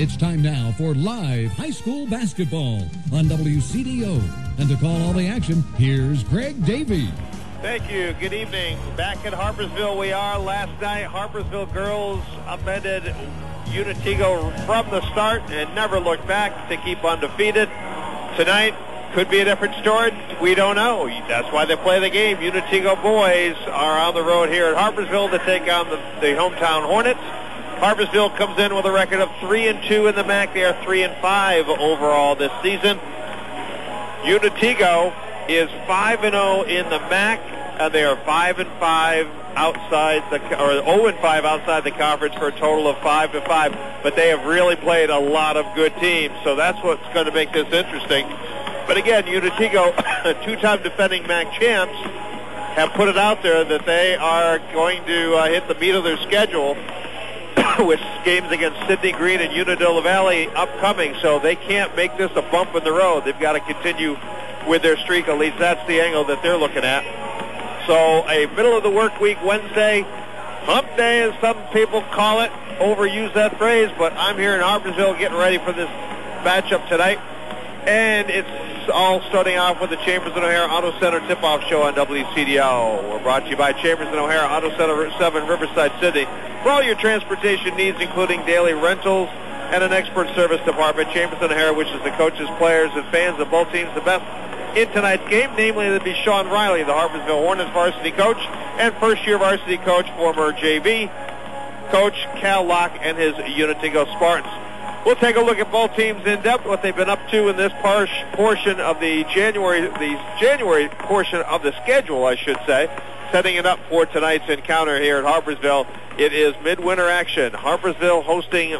It's time now for live high school basketball on WCDO. And to call all the action, here's Greg Davey. Thank you. Good evening. Back at Harpersville we are. Last night, Harpersville girls upended Unitigo from the start and never looked back to keep undefeated. Tonight could be a different story. We don't know. That's why they play the game. Unitigo boys are on the road here at Harpersville to take on the hometown Hornets. Harpersville comes in with a record of 3-2 in the MAC. They are 3-5 overall this season. Unitigo is 5-0 in the MAC, and they are 5-5 outside the, or 0-5 outside the conference for a total of 5-5. But they have really played a lot of good teams, so that's what's going to make this interesting. But again, Unitigo, two-time defending MAC champs, have put it out there that they are going to hit the meat of their schedule with games against Sidney Green and Unadilla Valley upcoming, so they can't make this a bump in the road. They've got to continue with their streak. At least that's the angle that they're looking at. So a middle of the work week Wednesday, hump day as some people call it, overuse that phrase, but I'm here in Harpersville getting ready for this matchup tonight. And it's all starting off with the Chambers and O'Hara Auto Center tip-off show on WCDO. We're brought to you by Chambers and O'Hara Auto Center 7 Riverside City. For all your transportation needs, including daily rentals and an expert service department, Chambers and O'Hara wishes the coaches, players, and fans of both teams the best in tonight's game. Namely, that'd be Sean Riley, the Harpersville Hornets varsity coach, and first-year varsity coach, former JV coach Cal Locke and his Unitigo Spartans. We'll take a look at both teams in depth, what they've been up to in this portion of the January portion of the schedule, I should say, setting it up for tonight's encounter here at Harpersville. It is midwinter action. Harpersville hosting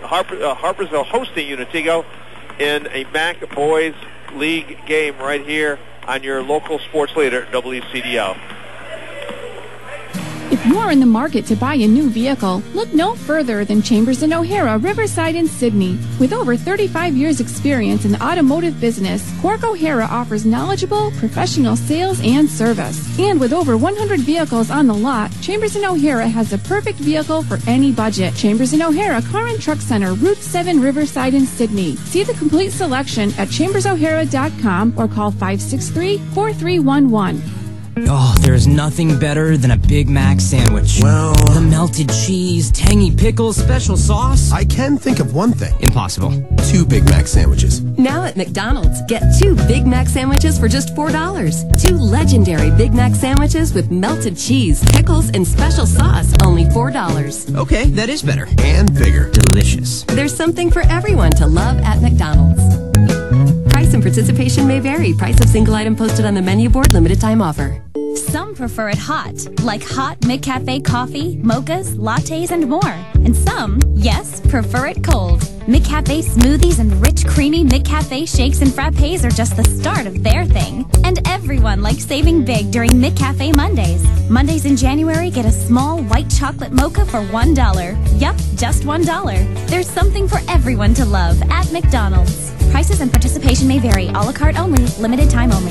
Unitigo in a MAC Boys League game right here on your local sports leader, WCDO. If you're in the market to buy a new vehicle, look no further than Chambers & O'Hara, Riverside and Sydney. With over 35 years experience in the automotive business, Cork O'Hara offers knowledgeable, professional sales and service. And with over 100 vehicles on the lot, Chambers & O'Hara has the perfect vehicle for any budget. Chambers & O'Hara Car and Truck Center, Route 7, Riverside and Sydney. See the complete selection at chambersohara.com or call 563-4311. Oh, there's nothing better than a Big Mac sandwich. Well, the melted cheese, tangy pickles, special sauce. I can think of one thing. Impossible. 2 Big Mac sandwiches. Now at McDonald's, get 2 Big Mac sandwiches for just $4. 2 legendary Big Mac sandwiches with melted cheese, pickles, and special sauce, only $4. Okay, that is better. And bigger. Delicious. There's something for everyone to love at McDonald's. Price and participation may vary. Price of single item posted on the menu board. Limited time offer. Some prefer it hot, like hot McCafe coffee, mochas, lattes, and more. And some, yes, prefer it cold. McCafe smoothies and rich, creamy McCafe shakes and frappes are just the start of their thing. And everyone likes saving big during McCafe Mondays. Mondays in January, get a small white chocolate mocha for $1. Yup, just $1. There's something for everyone to love at McDonald's. Prices and participation may vary. A la carte only. Limited time only.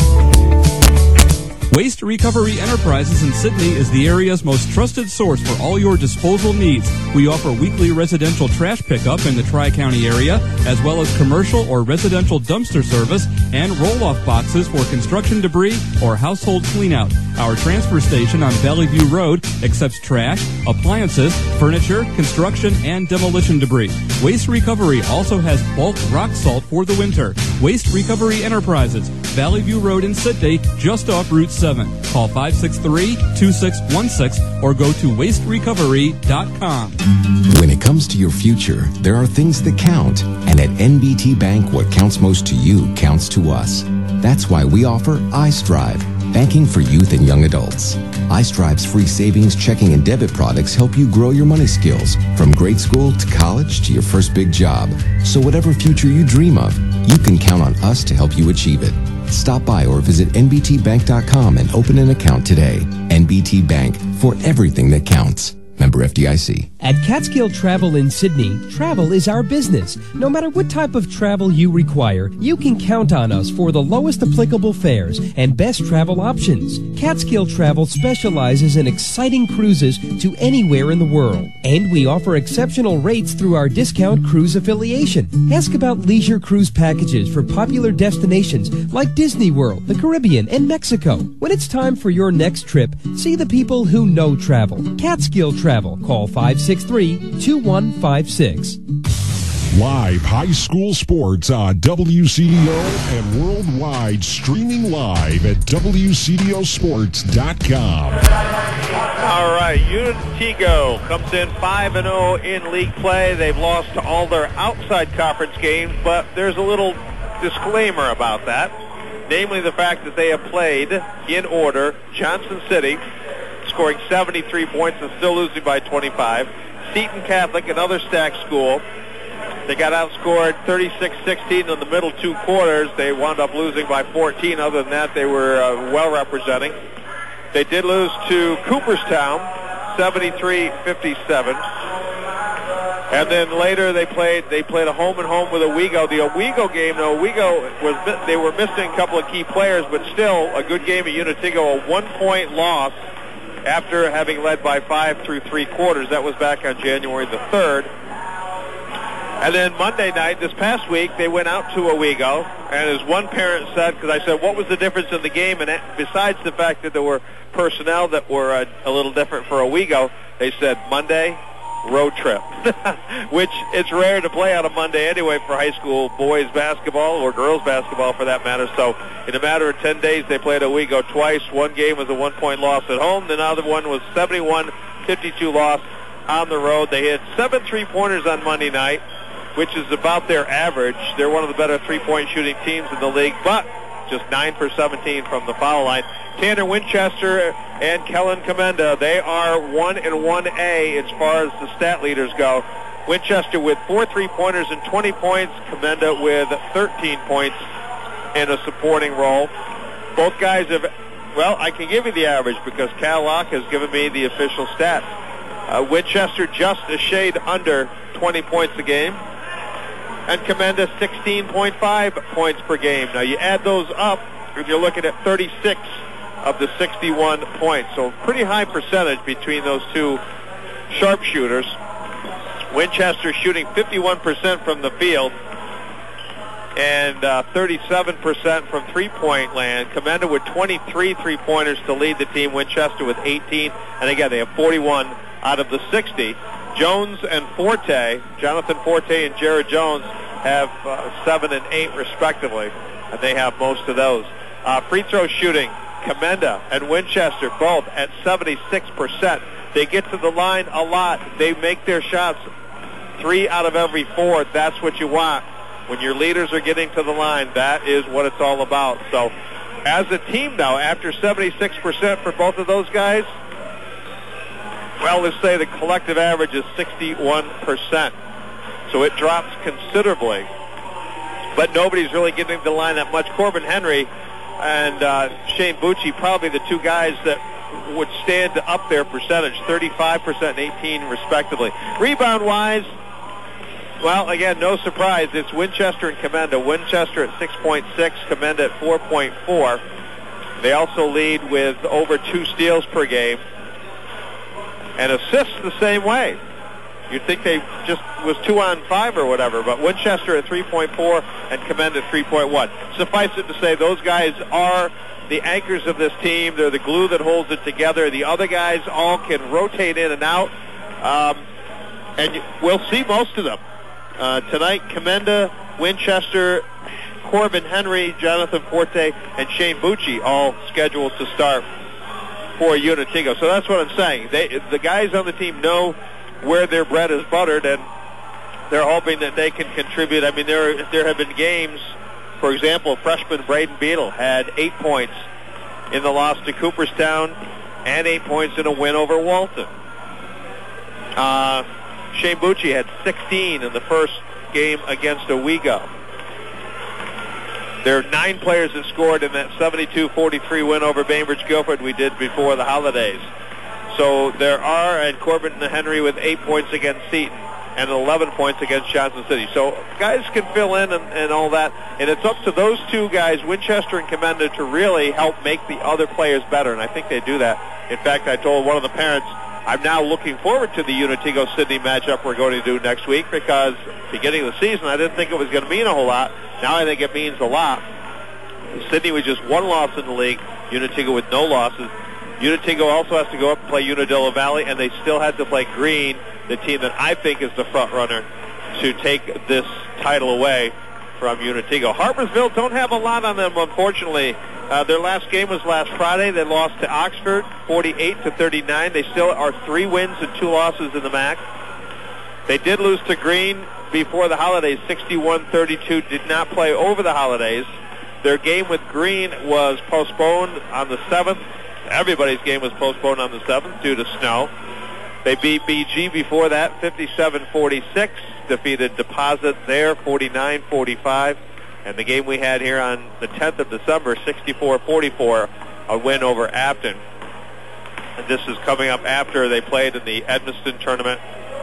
Waste Recovery Enterprises in Sydney is the area's most trusted source for all your disposal needs. We offer weekly residential trash pickup in the Tri-County area, as well as commercial or residential dumpster service and roll-off boxes for construction debris or household cleanout. Our transfer station on Valley View Road accepts trash, appliances, furniture, construction, and demolition debris. Waste Recovery also has bulk rock salt for the winter. Waste Recovery Enterprises, Valley View Road in Sydney, just off Route 7. Call 563-2616 or go to wasterecovery.com. When it comes to your future, there are things that count. And at NBT Bank, what counts most to you counts to us. That's why we offer iStrive, banking for youth and young adults. iStrive's free savings, checking, and debit products help you grow your money skills from grade school to college to your first big job. So whatever future you dream of, you can count on us to help you achieve it. Stop by or visit nbtbank.com and open an account today. NBT Bank, for everything that counts. Member FDIC. At Catskill Travel in Sydney, travel is our business. No matter what type of travel you require, you can count on us for the lowest applicable fares and best travel options. Catskill Travel specializes in exciting cruises to anywhere in the world. And we offer exceptional rates through our discount cruise affiliation. Ask about leisure cruise packages for popular destinations like Disney World, the Caribbean, and Mexico. When it's time for your next trip, see the people who know travel. Catskill Travel. Call 563-2156. Live high school sports on WCDO and worldwide, streaming live at WCDOsports.com. All right, Unitigo comes in 5-0 in league play. They've lost to all their outside conference games, but there's a little disclaimer about that, namely the fact that they have played in order Johnson City, scoring 73 points and still losing by 25. Seton Catholic, another stacked school. They got outscored 36-16 in the middle two quarters. They wound up losing by 14. Other than that, they were well representing. They did lose to Cooperstown, 73-57. And then later they played a home and home with Owego. The Owego game, though, they were missing a couple of key players, but still a good game at Unitigo, a 1-point loss after having led by 5 through 3 quarters. That was back on January the 3rd. And then Monday night, this past week, they went out to Owego, and as one parent said, because I said, what was the difference in the game? And besides the fact that there were personnel that were a little different for Owego, they said, Monday, road trip, which it's rare to play on a Monday anyway for high school boys basketball or girls basketball for that matter. So in a matter of 10 days, they played Owego twice. One game was a 1-point loss at home. The other one was 71-52 loss on the road. They hit 7 3-pointers on Monday night, which is about their average. They're one of the better 3-point shooting teams in the league, but just 9 for 17 from the foul line. Tanner Winchester and Kellen Commenda, they are 1 and 1A as far as the stat leaders go. Winchester with 4 3-pointers and 20 points. Commenda with 13 points in a supporting role. Both guys have, well, I can give you the average because Cal Locke has given me the official stat. Winchester just a shade under 20 points a game, and Commenda 16.5 points per game. Now you add those up, and you're looking at 36 of the 61 points. So pretty high percentage between those two sharpshooters. Winchester shooting 51% from the field and 37% from three-point land. Commenda with 23 3-pointers to lead the team. Winchester with 18. And again, they have 41 out of the 60. Jones and Forte, Jonathan Forte and Jared Jones, have 7 and 8 respectively, and they have most of those. Free throw shooting, Commenda and Winchester both at 76%. They get to the line a lot. They make their shots 3 out of every 4. That's what you want. When your leaders are getting to the line, that is what it's all about. So as a team now, after 76% for both of those guys, well, let's say the collective average is 61%. So it drops considerably. But nobody's really getting to the line that much. Corbin Henry and Shane Bucci, probably the two guys that would stand up their percentage, 35% and 18 respectively. Rebound-wise, well, again, no surprise. It's Winchester and Commenda. Winchester at 6.6, Commenda at 4.4. They also lead with over 2 steals per game. And assists the same way. You'd think they just was 2 on 5 or whatever, but Winchester at 3.4 and Commenda at 3.1. Suffice it to say, those guys are the anchors of this team. They're the glue that holds it together. The other guys all can rotate in and out, and we'll see most of them. Tonight, Commenda, Winchester, Corbin Henry, Jonathan Forte, and Shane Bucci all scheduled to start for Unitigo. So that's what I'm saying. The guys on the team know where their bread is buttered, and they're hoping that they can contribute. I mean, there have been games, for example, freshman Braden Beadle had 8 points in the loss to Cooperstown and 8 points in a win over Walton. Shane Bucci had 16 in the first game against Owego. There are 9 players that scored in that 72-43 win over Bainbridge Guilford we did before the holidays. So there are, and Corbin Henry with 8 points against Seton and 11 points against Johnson City. So guys can fill in and all that, and it's up to those two guys, Winchester and Commenda, to really help make the other players better, and I think they do that. In fact, I told one of the parents, I'm now looking forward to the Unitego-Sydney matchup we're going to do next week, because beginning of the season, I didn't think it was going to mean a whole lot. Now I think it means a lot. Sydney with just one loss in the league, Unitego with no losses. Unitego also has to go up and play Unadilla Valley, and they still had to play Green, the team that I think is the front runner to take this title away from Unitego. Harpersville don't have a lot on them, unfortunately. Their last game was last Friday. They lost to Oxford 48-39. They still are 3 wins and 2 losses in the MAC. They did lose to Green before the holidays, 61-32. Did not play over the holidays. Their game with Green was postponed on the 7th. Everybody's game was postponed on the 7th due to snow. They beat BG before that, 57-46. Defeated Deposit there, 49-45. And the game we had here on the 10th of December, 64-44, a win over Afton. And this is coming up after they played in the Edmiston tournament.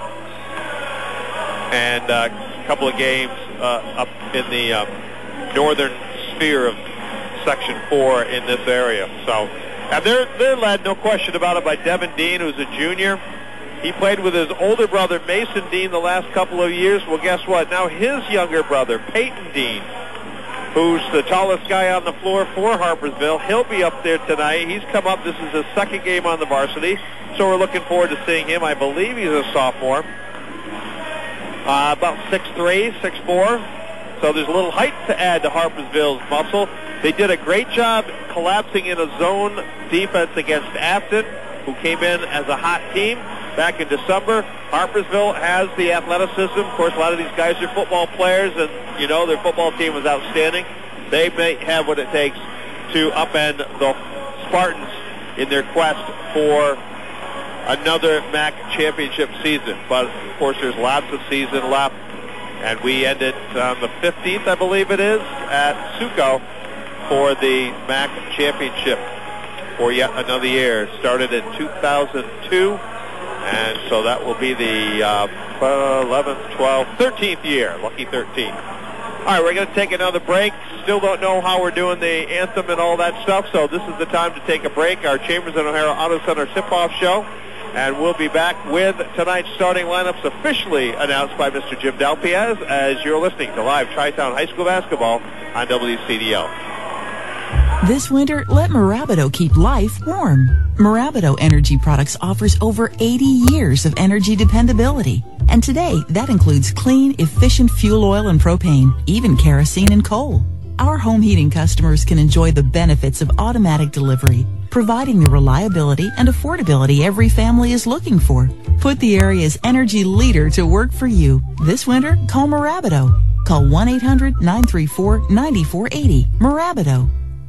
And a couple of games up in the northern sphere of Section 4 in this area. So, and they're led, no question about it, by Devin Dean, who's a junior. He played with his older brother, Mason Dean, the last couple of years. Well, guess what? Now his younger brother, Peyton Dean, who's the tallest guy on the floor for Harpersville, he'll be up there tonight. He's come up. This is his second game on the varsity, so we're looking forward to seeing him. I believe he's a sophomore. About 6'3", 6'4". So there's a little height to add to Harpersville's muscle. They did a great job collapsing in a zone defense against Afton, who came in as a hot team back in December. Harpersville has the athleticism. Of course, a lot of these guys are football players, and, you know, their football team was outstanding. They may have what it takes to upend the Spartans in their quest for another MAC championship season. But, of course, there's lots of season left. And we ended on the 15th, I believe it is, at Suco for the MAC championship for yet another year. Started in 2002, and so that will be the 11th, 12th, 13th year. Lucky 13. All right, we're going to take another break. Still don't know how we're doing the anthem and all that stuff, so this is the time to take a break. Our Chambers and O'Hara Auto Center tip-off show. And we'll be back with tonight's starting lineups officially announced by Mr. Jim Dalpiaz as you're listening to live Tri-Town High School basketball on WCDO. This winter, let Marabido keep life warm. Marabido Energy Products offers over 80 years of energy dependability. And today, that includes clean, efficient fuel oil and propane, even kerosene and coal. Our home heating customers can enjoy the benefits of automatic delivery, providing the reliability and affordability every family is looking for. Put the area's energy leader to work for you. This winter, call Marabido. Call 1-800-934-9480. Marabido.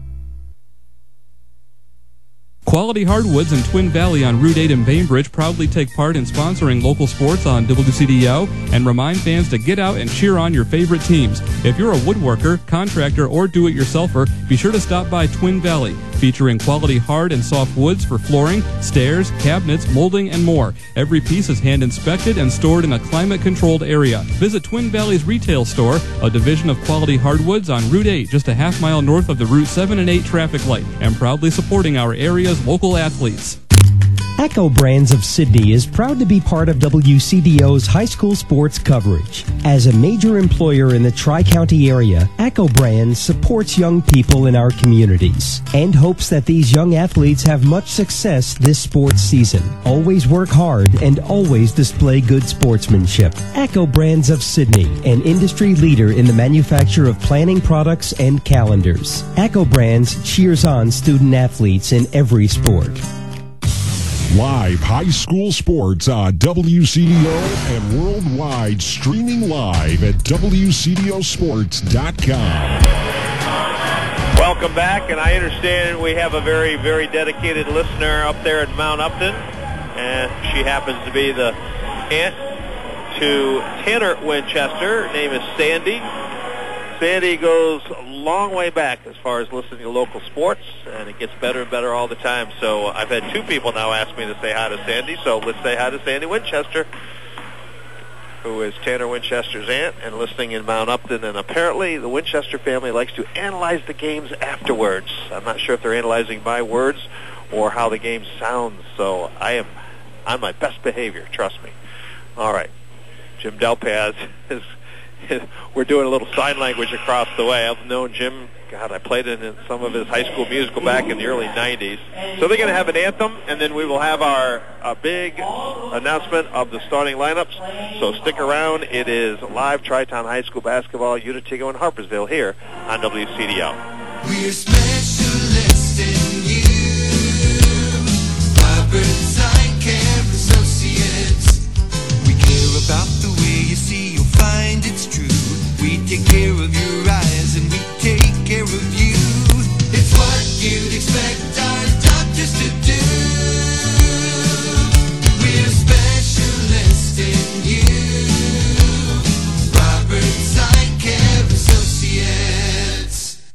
Quality Hardwoods in Twin Valley on Route 8 in Bainbridge proudly take part in sponsoring local sports on WCDO and remind fans to get out and cheer on your favorite teams. If you're a woodworker, contractor, or do-it-yourselfer, be sure to stop by Twin Valley, featuring quality hard and soft woods for flooring, stairs, cabinets, molding, and more. Every piece is hand-inspected and stored in a climate-controlled area. Visit Twin Valley's retail store, a division of Quality Hardwoods on Route 8, just a half mile north of the Route 7 and 8 traffic light, and proudly supporting our area's local athletes. Echo Brands of Sydney is proud to be part of WCDO's high school sports coverage. As a major employer in the Tri-County area, Echo Brands supports young people in our communities and hopes that these young athletes have much success this sports season. Always work hard and always display good sportsmanship. Echo Brands of Sydney, an industry leader in the manufacture of planning products and calendars. Echo Brands cheers on student athletes in every sport. Live high school sports on WCDO and worldwide, streaming live at WCDOsports.com. Welcome back, and I understand we have a very, very dedicated listener up there in Mount Upton, and she happens to be the aunt to Tanner Winchester. Her name is Sandy. Sandy goes a long way back as far as listening to local sports, and it gets better and better all the time. So I've had 2 people now ask me to say hi to Sandy, so let's say hi to Sandy Winchester, who is Tanner Winchester's aunt and listening in Mount Upton. And apparently the Winchester family likes to analyze the games afterwards. I'm not sure if they're analyzing my words or how the game sounds, so I am on my best behavior, trust me. All right. Jim Delpaz is... We're doing a little sign language across the way. I've known Jim, God, I played in some of his high school musical back in the early 90s. So they're going to have an anthem, and then we will have our big announcement of the starting lineups. So stick around. It is live Tri-Town High School basketball, Unitigo and Harpersville here on WCDO. We're specialists in you, Roberts Eye Care Associates. We care about the way you see, you'll find it's true. We take care of your eyes and we take care of you. It's what you'd expect our doctors to do. We're specialists in you, Roberts Eye Care Associates.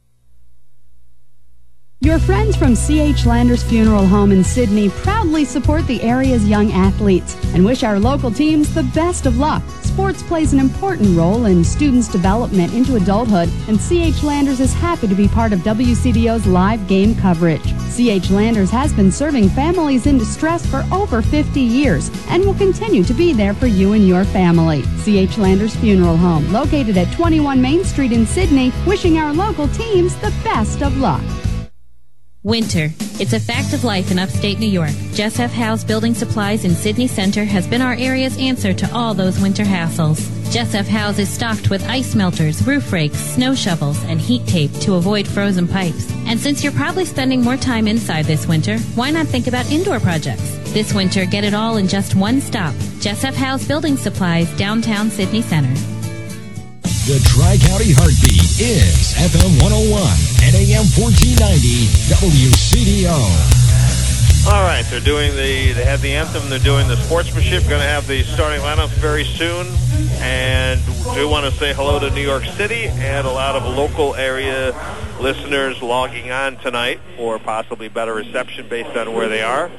Your friends from C.H. Landers Funeral Home in Sydney proudly support the area's young athletes and wish our local teams the best of luck. Sports plays an important role in students' development into adulthood, and C.H. Landers is happy to be part of WCDO's live game coverage. C.H. Landers has been serving families in distress for over 50 years and will continue to be there for you and your family. C.H. Landers Funeral Home, located at 21 Main Street in Sydney, wishing our local teams the best of luck. Winter. It's a fact of life in upstate New York. Jess F. Howe's Building Supplies in Sydney Center has been our area's answer to all those winter hassles. Jess F. Howe's is stocked with ice melters, roof rakes, snow shovels, and heat tape to avoid frozen pipes. And since you're probably spending more time inside this winter, why not think about indoor projects? This winter, get it all in just one stop. Jess F. Howe's Building Supplies, downtown Sydney Center. The Tri-County Heartbeat is FM 101 and AM 1490 WCDO. All right, they have the anthem, they're doing the sportsmanship, going to have the starting lineups very soon, and do want to say hello to New York City and a lot of local area listeners logging on tonight for possibly better reception based on where they are.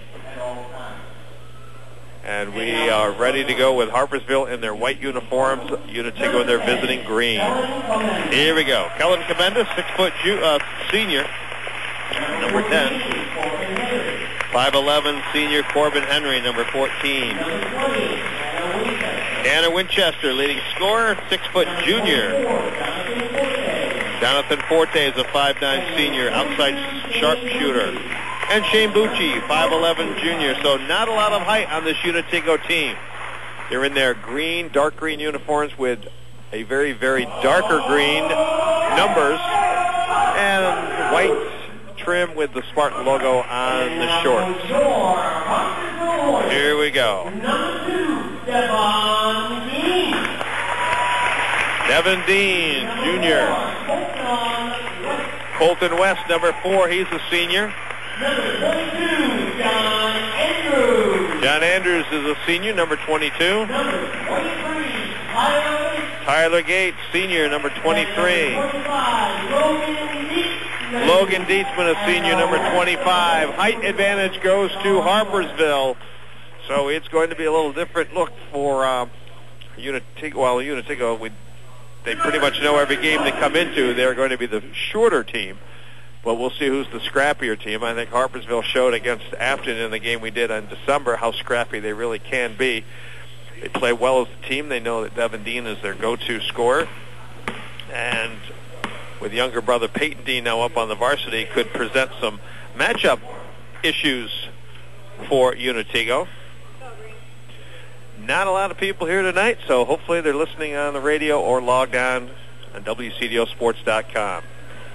And we are ready to go with Harpersville in their white uniforms, Unitigo in their visiting green. Here we go. Kellen Cabenda, 6-foot senior, number 10. 5'11", senior Corbin Henry, number 14. Anna Winchester, leading scorer, 6-foot junior. Jonathan Forte is a 5'9", senior, outside sharpshooter. And Shane Bucci, 5'11", junior. So not a lot of height on this Unitigo team. They're in their green, dark green uniforms with a very, very darker green numbers and white trim with the Spartan logo on the shorts. Here we go. Devin Dean, junior. Colton West, number 4, he's a senior. John Andrews is a senior, number 22. Tyler Gates, senior, number 23. Logan Dietzman, a senior, number 25. Height advantage goes to Harpersville. So it's going to be a little different look for Unitigo. Well, Unitigo, they pretty much know every game they come into. They're going to be the shorter team. But we'll see who's the scrappier team. I think Harpersville showed against Afton in the game we did in December how scrappy they really can be. They play well as a team. They know that Devin Dean is their go-to scorer. And with younger brother Peyton Dean now up on the varsity, could present some matchup issues for Unitigo. Not a lot of people here tonight, so hopefully they're listening on the radio or logged on WCDOsports.com.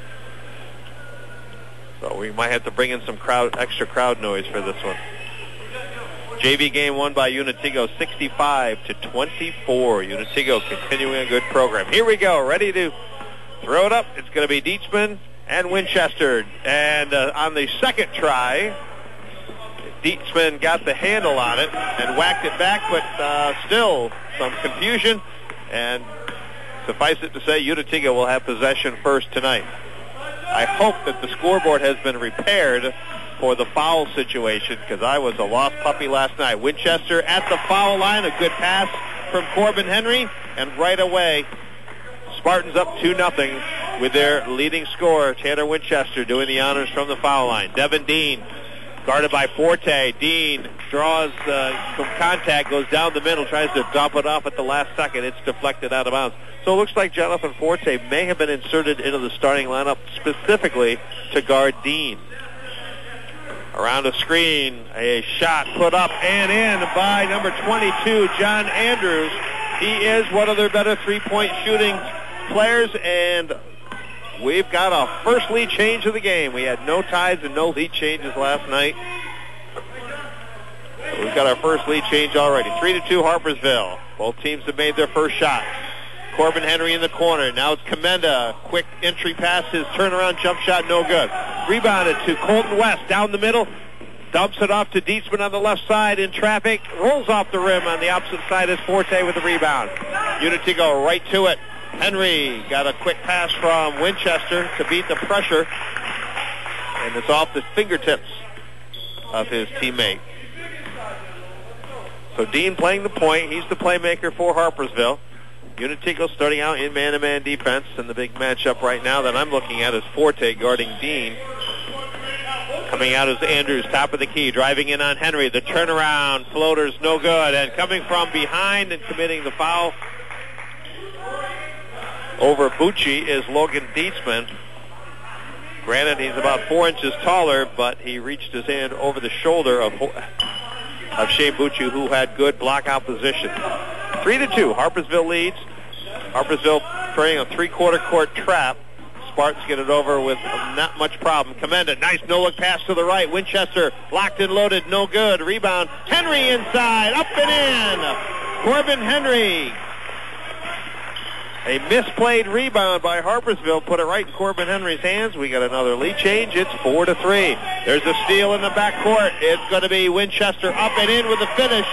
So we might have to bring in some extra crowd noise for this one. JV game won by Unitigo 65-24. Unitigo continuing a good program. Here we go, ready to throw it up. It's going to be Dietzman and Winchester. And on the second try, Dietzman got the handle on it and whacked it back, but still some confusion. And Suffice it to say, Utica will have possession first tonight. I hope that the scoreboard has been repaired for the foul situation, because I was a lost puppy last night. Winchester at the foul line, a good pass from Corbin Henry, and right away, Spartans up 2-0 with their leading scorer, Tanner Winchester, doing the honors from the foul line. Devin Dean, guarded by Forte. Dean draws some contact, goes down the middle, tries to dump it off at the last second. It's deflected out of bounds. So it looks like Jonathan Forte may have been inserted into the starting lineup specifically to guard Dean. Around the screen, a shot put up and in by number 22, John Andrews. He is one of their better three-point shooting players, and we've got a first lead change of the game. We had no ties and no lead changes last night. We've got our first lead change already. 3-2 Harpersville. Both teams have made their first shot. Corbin Henry in the corner. Now it's Commenda. Quick entry pass. His turnaround jump shot, no good. Rebounded to Colton West down the middle. Dumps it off to Dietzman on the left side in traffic. Rolls off the rim on the opposite side is Forte with the rebound. Utica right to it. Henry got a quick pass from Winchester to beat the pressure. And it's off the fingertips of his teammate. So Dean playing the point. He's the playmaker for Harpersville. Utica starting out in man-to-man defense, and the big matchup right now that I'm looking at is Forte guarding Dean. Coming out is Andrews, top of the key, driving in on Henry. The turnaround, floater's no good, and coming from behind and committing the foul over Bucci is Logan Dietzman. Granted, he's about 4 inches taller, but he reached his hand over the shoulder of Shane Bucci, who had good block out position. 3-2, Harpersville leads. Harpersville playing a three-quarter court trap. Spartans get it over with not much problem. Commenda, nice no-look pass to the right. Winchester locked and loaded, no good. Rebound, Henry inside, up and in. Corbin Henry. A misplayed rebound by Harpersville put it right in Corbin Henry's hands. We got another lead change. It's 4-3. There's a steal in the backcourt. It's going to be Winchester up and in with the finish.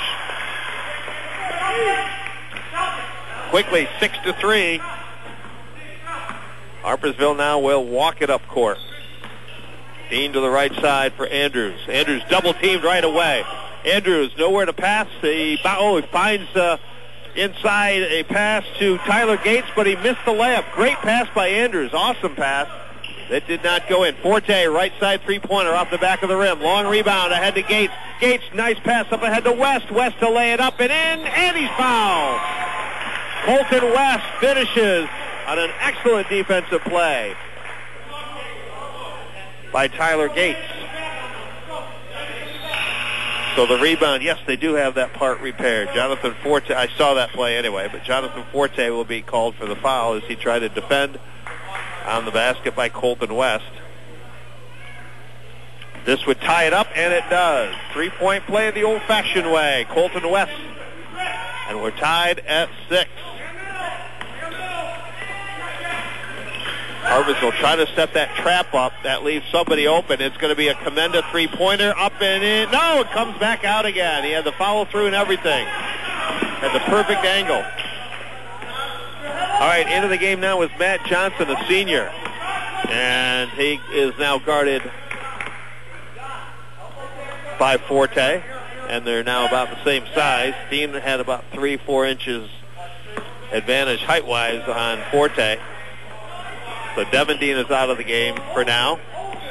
Quickly, 6-3. Harpersville now will walk it up court. Dean to the right side for Andrews. Andrews double teamed right away. Andrews nowhere to pass. He finds inside a pass to Tyler Gates, but he missed the layup. Great pass by Andrews. Awesome pass. That did not go in. Forte, right side three-pointer off the back of the rim. Long rebound ahead to Gates. Gates, nice pass up ahead to West. West to lay it up and in, and he's fouled. Colton West finishes on an excellent defensive play by Tyler Gates. So the rebound, yes, they do have that part repaired. Jonathan Forte, I saw that play anyway, but Jonathan Forte will be called for the foul as he tried to defend on the basket by Colton West. This would tie it up, and it does. Three-point play the old-fashioned way. Colton West. And we're tied at 6. Harpersville trying to set that trap up. That leaves somebody open. It's going to be a Commenda three-pointer up and in. No, it comes back out again. He had the follow-through and everything. At the perfect angle. All right, into the game now is Matt Johnson, a senior. And he is now guarded by Forte. And they're now about the same size. Dean had about 3-4 inches advantage height-wise on Forte. So Devin Dean is out of the game for now.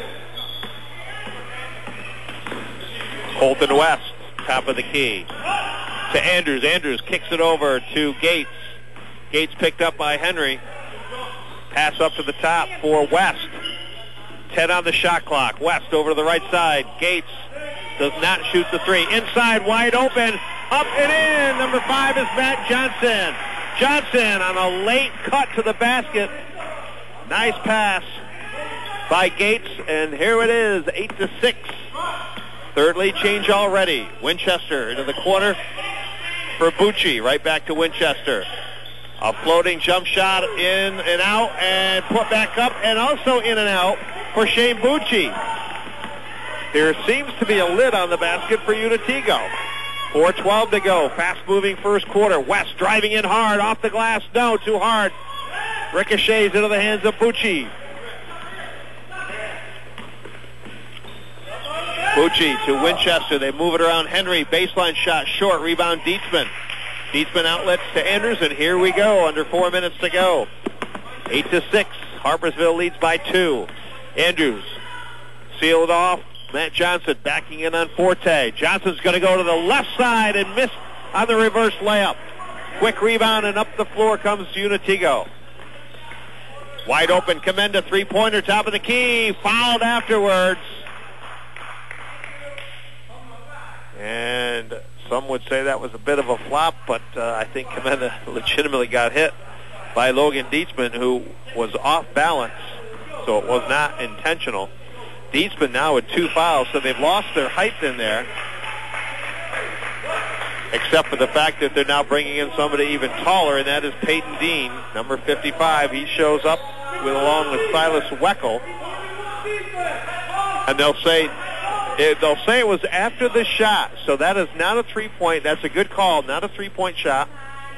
Colton West, top of the key. To Andrews. Andrews kicks it over to Gates. Gates picked up by Henry. Pass up to the top for West. 10 on the shot clock. West over to the right side. Gates does not shoot the three. Inside, wide open. Up and in. Number 5 is Matt Johnson. Johnson on a late cut to the basket. Nice pass by Gates, and here it is, 8-6. Third lead change already. Winchester into the corner for Bucci. Right back to Winchester. A floating jump shot in and out, and put back up, and also in and out for Shane Bucci. There seems to be a lid on the basket for Utica. 4:12 to go. Fast-moving first quarter. West driving in hard. Off the glass. No, too hard. Ricochets into the hands of Bucci. Bucci to Winchester. They move it around Henry. Baseline shot short. Rebound Dietzman. Dietzman outlets to Andrews, and here we go. Under 4 minutes to go. 8-6. Harpersville leads by 2. Andrews sealed off. Matt Johnson backing in on Forte. Johnson's going to go to the left side and miss on the reverse layup. Quick rebound, and up the floor comes Unitigo. Wide open, Commenda, three-pointer, top of the key. Fouled afterwards. And some would say that was a bit of a flop, but I think Commenda legitimately got hit by Logan Dietzman, who was off balance, so it was not intentional. Dietzman now with 2 fouls, so they've lost their height in there, except for the fact that they're now bringing in somebody even taller, and that is Peyton Dean, number 55. He shows up along with Silas Weckel, and they'll say it was after the shot, so that is not a three-point. That's a good call, not a three-point shot.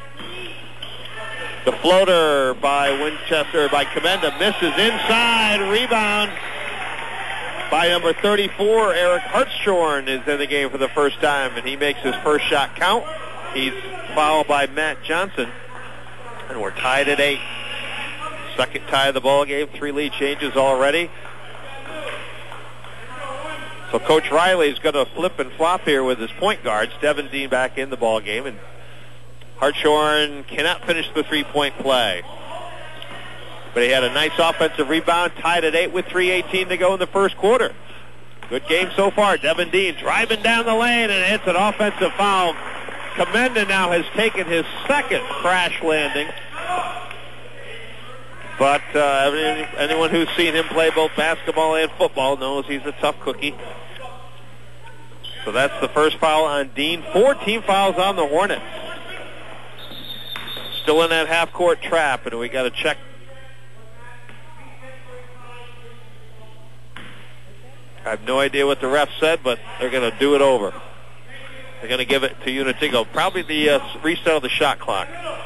The floater by Commenda misses inside. Rebound by number 34, Eric Hartshorn is in the game for the first time, and he makes his first shot count. He's fouled by Matt Johnson, and we're tied at 8. Second tie of the ball game, 3 lead changes already. So Coach Riley's going to flip and flop here with his point guards. Devin Dean back in the ball game, and Hartshorn cannot finish the three-point play. But he had a nice offensive rebound, tied at 8 with 3:18 to go in the first quarter. Good game so far. Devin Dean driving down the lane and hits an offensive foul. Commenda now has taken his second crash landing. But anyone who's seen him play both basketball and football knows he's a tough cookie. So that's the first foul on Dean. 4 team fouls on the Hornets. Still in that half-court trap, and we got to check. I have no idea what the ref said, but they're going to do it over. They're going to give it to Unitigo. Probably the reset of the shot clock.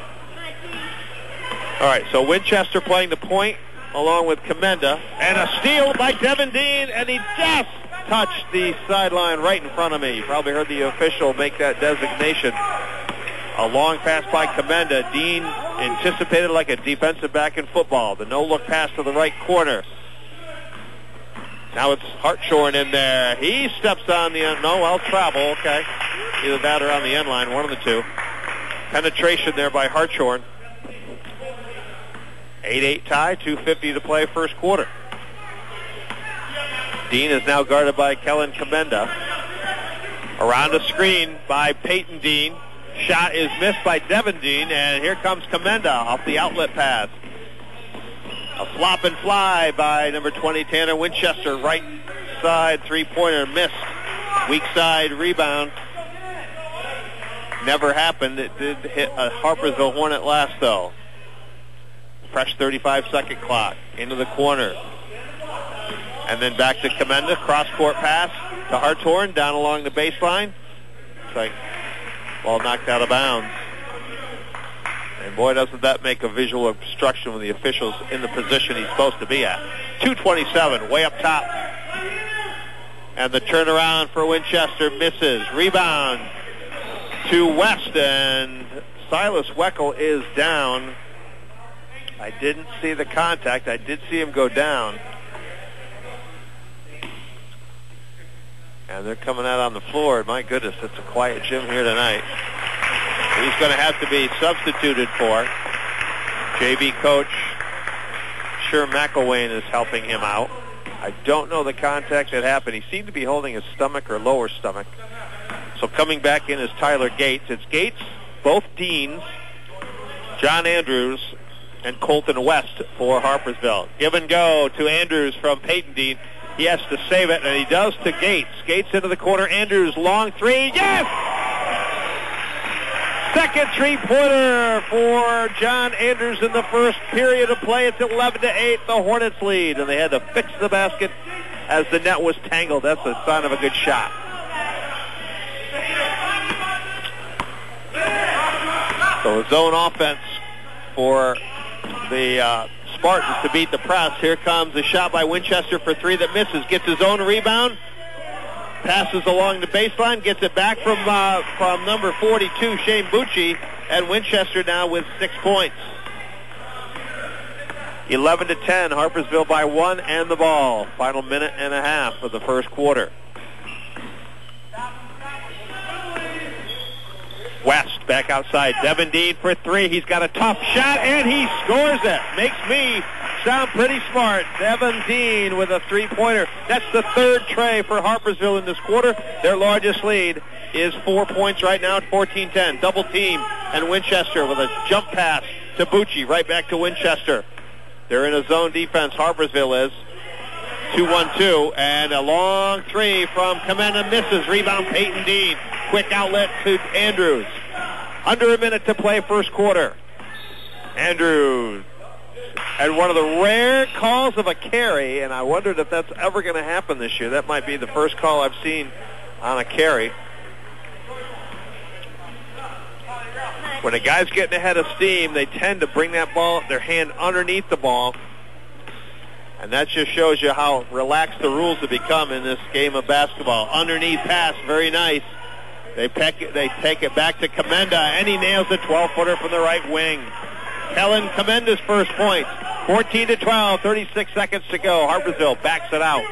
All right, so Winchester playing the point along with Commenda. And a steal by Devin Dean, and he just touched the sideline right in front of me. You probably heard the official make that designation. A long pass by Commenda. Dean anticipated like a defensive back in football. The no-look pass to the right corner. Now it's Hartshorn in there. He steps on the end. No, I'll travel. Okay. Either that or on the end line, one of the two. Penetration there by Hartshorn. 8-8 tie, 2:50 to play first quarter. Dean is now guarded by Kellen Commenda. Around a screen by Peyton Dean. Shot is missed by Devin Dean, and here comes Commenda off the outlet pass. A flop and fly by number 20, Tanner Winchester. Right side three-pointer missed. Weak side rebound. Never happened. It did hit a Harpersville Hornet last, though. Fresh 35-second clock. Into the corner. And then back to Commenda. Cross-court pass to Hartshorn down along the baseline. It's like ball knocked out of bounds. And boy, doesn't that make a visual obstruction when the official's in the position he's supposed to be at. 2:27, way up top. And the turnaround for Winchester misses. Rebound to West, and Silas Weckel is down. I didn't see the contact. I did see him go down. And they're coming out on the floor. My goodness, it's a quiet gym here tonight. He's going to have to be substituted for. JV coach Sher McElwain is helping him out. I don't know the contact that happened. He seemed to be holding his stomach or lower stomach. So coming back in is Tyler Gates. It's Gates, both Deans, John Andrews, and Colton West for Harpersville. Give and go to Andrews from Peyton Dean. He has to save it, and he does to Gates. Gates into the corner. Andrews, long three. Yes! Second three-pointer for John Andrews in the first period of play. It's 11-8, the Hornets lead, and they had to fix the basket as the net was tangled. That's a sign of a good shot. So a zone offense for the Spartans to beat the press. Here comes a shot by Winchester for three that misses. Gets his own rebound. Passes along the baseline. Gets it back from number 42, Shane Bucci. And Winchester now with 6 points. 11-10. Harpersville by 1 and the ball. Final minute and a half of the first quarter. West back outside. Devin Dean for three. He's got a tough shot, and he scores it. Makes me sound pretty smart. Devin Dean with a three-pointer. That's the third tray for Harpersville in this quarter. Their largest lead is 4 points right now at 14-10. Double team, and Winchester with a jump pass to Bucci. Right back to Winchester. They're in a zone defense. Harpersville is 2-1-2, and a long three from Comenda misses. Rebound Peyton Dean. Quick outlet to Andrews. Under a minute to play first quarter. Andrews. And one of the rare calls of a carry, and I wondered if that's ever going to happen this year. That might be the first call I've seen on a carry. When a guy's getting ahead of steam, they tend to bring that ball, their hand underneath the ball. And that just shows you how relaxed the rules have become in this game of basketball. Underneath pass, very nice. They take it back to Comenda, and he nails a 12-footer from the right wing. Kellen Comenda's first point. 14-12, 36 seconds to go. Harpersville backs it out.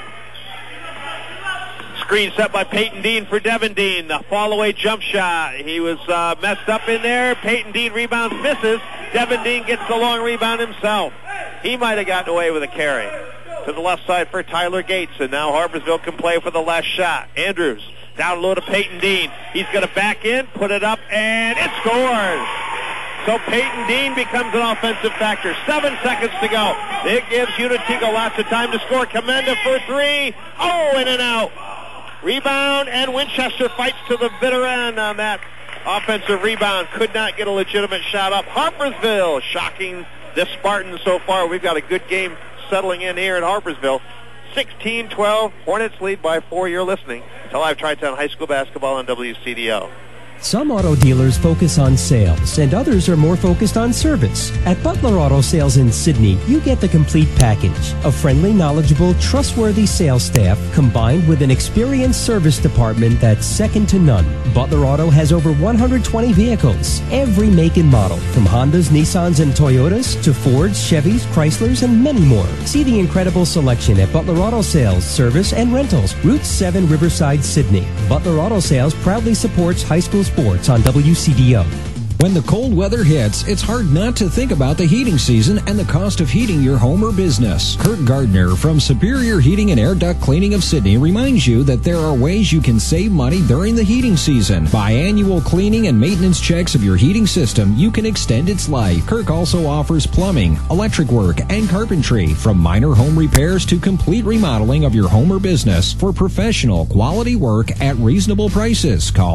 Screen set by Peyton Dean for Devin Dean. The fall-away jump shot. He was messed up in there. Peyton Dean rebounds, misses. Devin Dean gets the long rebound himself. He might have gotten away with a carry. To the left side for Tyler Gates, and now Harpersville can play for the last shot. Andrews down low to Peyton Dean. He's going to back in, put it up, and it scores. So Peyton Dean becomes an offensive factor. 7 seconds to go. It gives Unitigo lots of time to score. Comenda for three. Oh, in and out. Rebound, and Winchester fights to the bitter end on that offensive rebound. Could not get a legitimate shot up. Harpersville shocking the Spartans so far. We've got a good game settling in here at Harpersville. 16-12, Hornets lead by 4. You're listening to Live Tri-Town High School Basketball on WCDO. Some auto dealers focus on sales, and others are more focused on service. At Butler Auto Sales in Sydney, you get the complete package. A friendly, knowledgeable, trustworthy sales staff combined with an experienced service department that's second to none. Butler Auto has over 120 vehicles, every make and model, from Hondas, Nissans, and Toyotas to Fords, Chevys, Chryslers, and many more. See the incredible selection at Butler Auto Sales, Service, and Rentals, Route 7, Riverside, Sydney. Butler Auto Sales proudly supports high school sports on WCDO. When the cold weather hits, it's hard not to think about the heating season and the cost of heating your home or business. Kurt Gardner from Superior Heating and Air Duct Cleaning of Sydney reminds you that there are ways you can save money during the heating season. By annual cleaning and maintenance checks of your heating system, you can extend its life. Kirk also offers plumbing, electric work, and carpentry, from minor home repairs to complete remodeling of your home or business. For professional, quality work at reasonable prices, call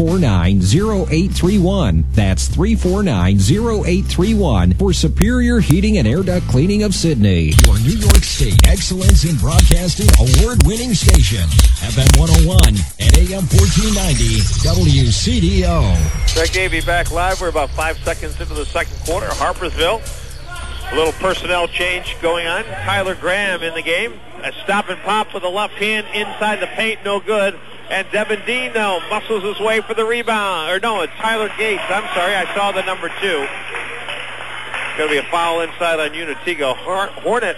349-0831. That's 349-0831 for Superior Heating and Air Duct Cleaning of Sydney. Your New York State Excellence in Broadcasting award-winning station, FM 101 and AM 1490 WCDO. Greg Davey back live. We're about 5 seconds into the second quarter. Harpersville, a little personnel change going on. Tyler Graham in the game. A stop and pop with the left hand inside the paint, no good. And Devin Dean now muscles his way for the rebound. Or no, it's Tyler Gates. I'm sorry, I saw the number 2. It's going to be a foul inside on Unitigo. Hornets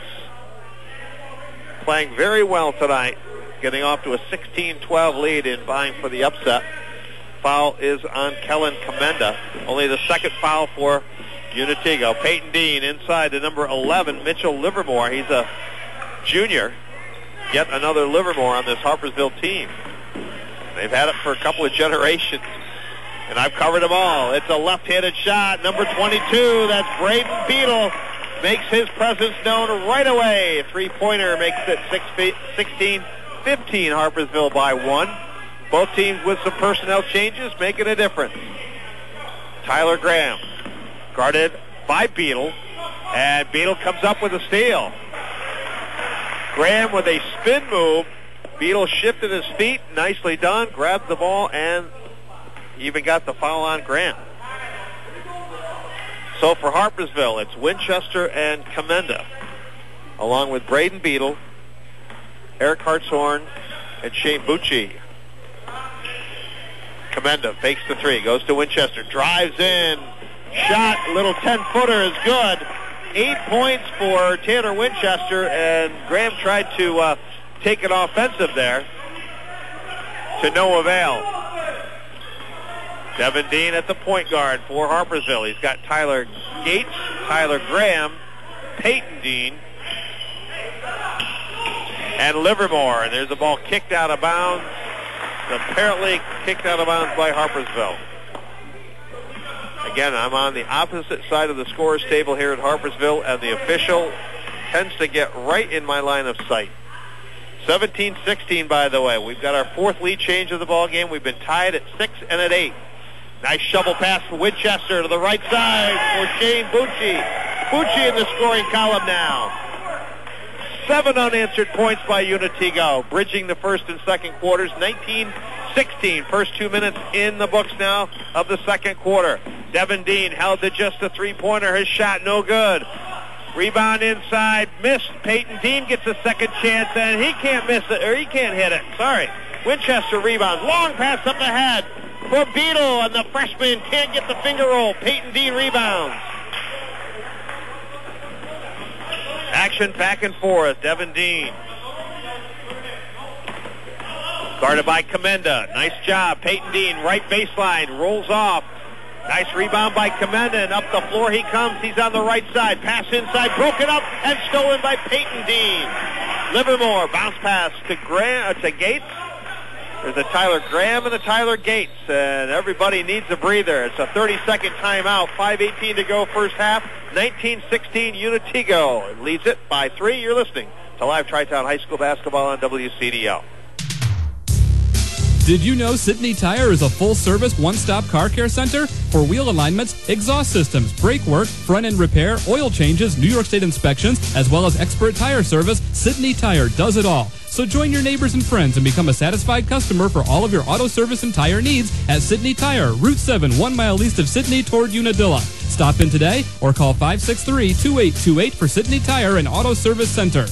playing very well tonight, getting off to a 16-12 lead in vying for the upset. Foul is on Kellen Comenda. Only the second foul for Unitigo. Peyton Dean inside to number 11, Mitchell Livermore. He's a junior. Yet another Livermore on this Harpersville team. They've had it for a couple of generations, and I've covered them all. It's a left-handed shot. Number 22, that's Braden Beadle, makes his presence known right away. Three-pointer makes it 16-15, Harpersville by 1. Both teams with some personnel changes, making a difference. Tyler Graham, guarded by Beadle, and Beadle comes up with a steal. Graham with a spin move. Beadle shifted his feet, nicely done, grabbed the ball, and even got the foul on Graham. So for Harpersville, it's Winchester and Commenda, along with Braden Beadle, Eric Hartshorn, and Shane Bucci. Commenda fakes the three, goes to Winchester, drives in, shot, little 10-footer is good. 8 points for Tanner Winchester, and Graham tried to take it offensive there to no avail. Devin Dean at the point guard for Harpersville. He's got Tyler Gates, Tyler Graham, Peyton Dean, and Livermore. And there's a ball kicked out of bounds. Apparently kicked out of bounds by Harpersville. Again, I'm on the opposite side of the scorers table here at Harpersville, and the official tends to get right in my line of sight. 17-16, by the way. We've got our fourth lead change of the ball game. We've been tied at 6 and at 8. Nice shovel pass for Winchester to the right side for Shane Bucci. Bucci in the scoring column now. 7 unanswered points by Unitigo, bridging the first and second quarters. 19-16, first 2 minutes in the books now of the second quarter. Devin Dean held to just a three-pointer. His shot no good. Rebound inside, missed. Peyton Dean gets a second chance, and he can't miss it, or he can't hit it. Sorry. Winchester rebounds. Long pass up ahead for Beadle, and the freshman can't get the finger roll. Peyton Dean rebounds. Action back and forth. Devin Dean. Guarded by Commenda. Nice job. Peyton Dean, right baseline, rolls off. Nice rebound by Commenda, and up the floor he comes. He's on the right side. Pass inside, broken up, and stolen by Peyton Dean. Livermore, bounce pass to Gates. There's a Tyler Graham and a Tyler Gates, and everybody needs a breather. It's a 30-second timeout. 5:18 to go first half. 19-16 Unitigo. It leads it by 3. You're listening to Live Tri-Town High School Basketball on WCDL. Did you know Sydney Tire is a full-service, one-stop car care center for wheel alignments, exhaust systems, brake work, front-end repair, oil changes, New York State inspections, as well as expert tire service? Sydney Tire does it all. So join your neighbors and friends and become a satisfied customer for all of your auto service and tire needs at Sydney Tire, Route 7, 1 mile east of Sydney toward Unadilla. Stop in today or call 563-2828 for Sydney Tire and Auto Service Center.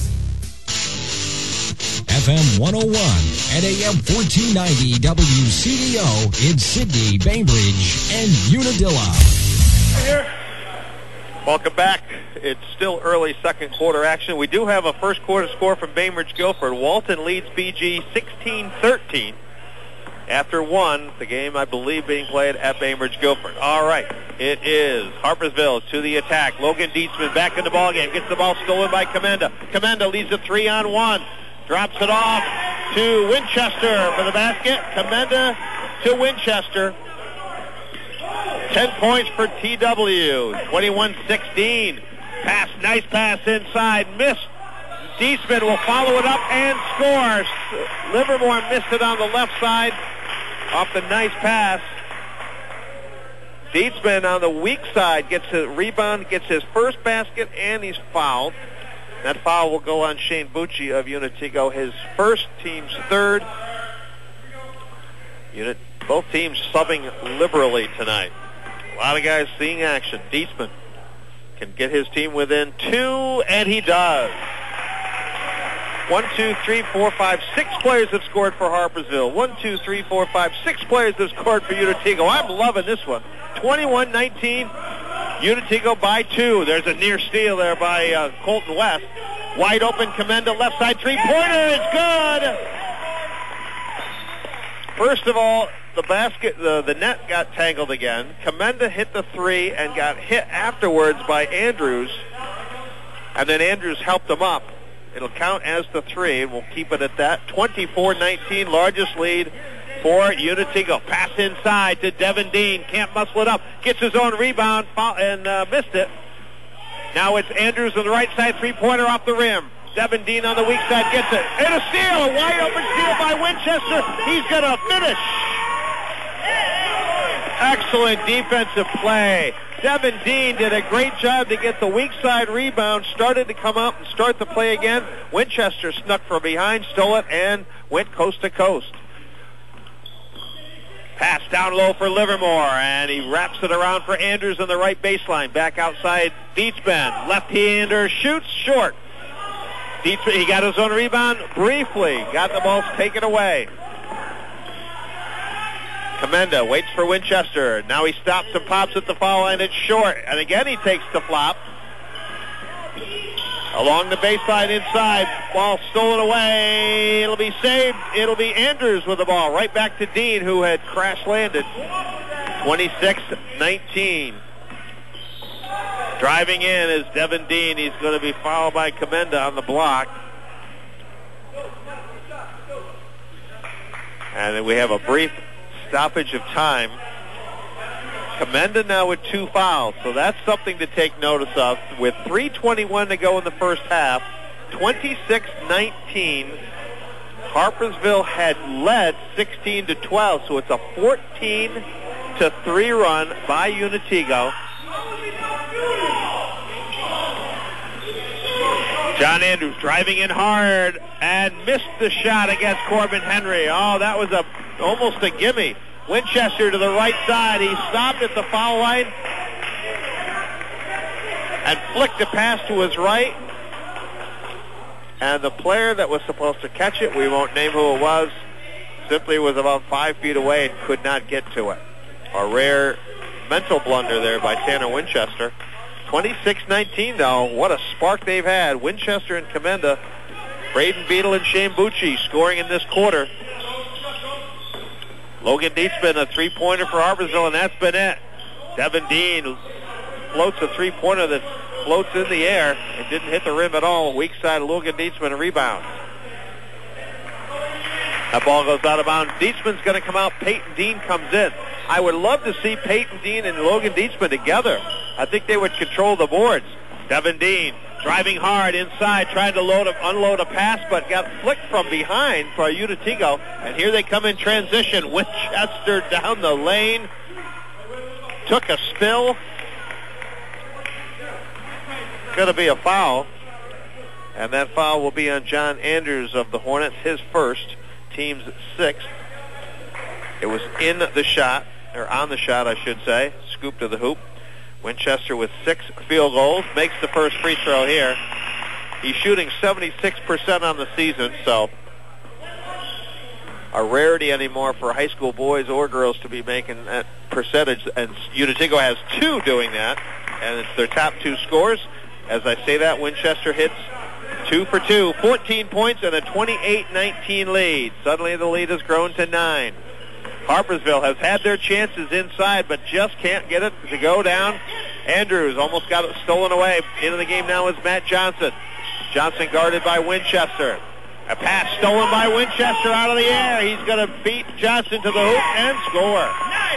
FM 101 and AM 1490 WCDO in Sydney, Bainbridge, and Unadilla. Here. Welcome back. It's still early second quarter action. We do have a first quarter score from Bainbridge Guilford. Walton leads BG 16-13. After 1, the game, I believe, being played at Bainbridge Guilford. All right. It is Harpersville to the attack. Logan Dietzman back in the ballgame. Gets the ball stolen by Commenda. Commenda leads a 3-on-1. Drops it off to Winchester for the basket. Commenda to Winchester. 10 points for TW. 21-16. Pass, nice pass inside. Missed. Dietzman will follow it up and scores. Livermore missed it on the left side off the nice pass. Dietzman on the weak side gets a rebound, gets his first basket, and he's fouled. That foul will go on Shane Bucci of Unitigo, his first, team's third. Both teams subbing liberally tonight. A lot of guys seeing action. Dietzman can get his team within 2, and he does. 1, 2, 3, 4, 5, 6 players have scored for Harpersville. 1, 2, 3, 4, 5, 6 players have scored for Unitigo. I'm loving this one. 21-19. Unitigo by 2. There's a near steal there by Colton West. Wide open, Commenda, left side three-pointer is good. First of all, the basket, the net got tangled again. Commenda hit the 3 and got hit afterwards by Andrews. And then Andrews helped him up. It'll count as the 3, and we'll keep it at that. 24-19, largest lead for Unitigo. Pass inside to Devin Dean. Can't muscle it up. Gets his own rebound and missed it. Now it's Andrews on the right side. Three-pointer off the rim. Devin Dean on the weak side gets it. And a steal. A wide open steal by Winchester. He's going to finish. Excellent defensive play. Devin Dean did a great job to get the weak side rebound. Started to come up and start the play again. Winchester snuck from behind, stole it, and went coast to coast. Pass down low for Livermore, and he wraps it around for Andrews on the right baseline. Back outside, Dietzman. Left-hander shoots short. Dietzman, he got his own rebound briefly. Got the ball taken away. Commenda waits for Winchester. Now he stops and pops at the foul line. It's short. And again he takes the flop. Along the baseline inside. Ball stolen away. It'll be saved. It'll be Andrews with the ball. Right back to Dean, who had crash landed. 26-19. Driving in is Devin Dean. He's going to be fouled by Commenda on the block. And then we have a brief stoppage of time. Commenda now with 2 fouls, so that's something to take notice of. With 3:21 to go in the first half, 26-19. Harpersville had led 16-12, so it's a 14-3 run by Unitigo. John Andrews driving in hard and missed the shot against Corbin Henry. Oh, that was almost a gimme. Winchester to the right side. He stopped at the foul line and flicked a pass to his right. And the player that was supposed to catch it, we won't name who it was, simply was about 5 feet away and could not get to it. A rare mental blunder there by Tanner Winchester. 26-19 though. What a spark they've had. Winchester and Commenda. Braden Beadle and Shane Bucci scoring in this quarter. Logan Dietzman, a three-pointer for Harpersville, and that's been it. Devin Dean floats a three-pointer that floats in the air and didn't hit the rim at all. Weak side of Logan Dietzman, a rebound. That ball goes out of bounds. Dietzman's going to come out. Peyton Dean comes in. I would love to see Peyton Dean and Logan Dietzman together. I think they would control the boards. Devin Dean driving hard inside, trying to unload a pass, but got flicked from behind for Unitigo. And here they come in transition. Winchester down the lane. Took a spill. Going to be a foul. And that foul will be on John Andrews of the Hornets, his first, team's 6th. It was in the shot, or on the shot, I should say. Scoop to the hoop. Winchester with 6 field goals, makes the first free throw here. He's shooting 76% on the season, so a rarity anymore for high school boys or girls to be making that percentage, and Unitigo has 2 doing that, and it's their top 2 scores. As I say that, Winchester hits 2 for 2, 14 points and a 28-19 lead. Suddenly the lead has grown to 9. Harpersville has had their chances inside, but just can't get it to go down. Andrews almost got it stolen away. Into the game now is Matt Johnson. Johnson guarded by Winchester. A pass stolen by Winchester out of the air. He's going to beat Johnson to the hoop and score.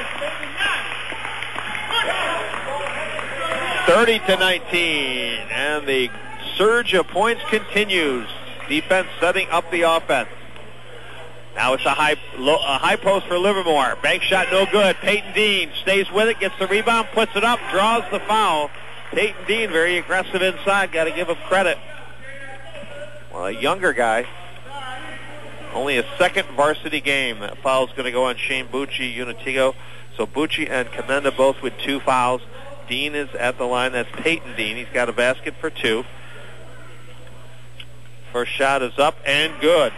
30-19, and the surge of points continues. Defense setting up the offense. Now it's a high post for Livermore. Bank shot no good. Peyton Dean stays with it, gets the rebound, puts it up, draws the foul. Peyton Dean very aggressive inside. Got to give him credit. Well, a younger guy. Only a second varsity game. That foul is going to go on Shane Bucci, Unitigo. So Bucci and Commenda both with 2 fouls. Dean is at the line. That's Peyton Dean. He's got a basket for 2. First shot is up and good.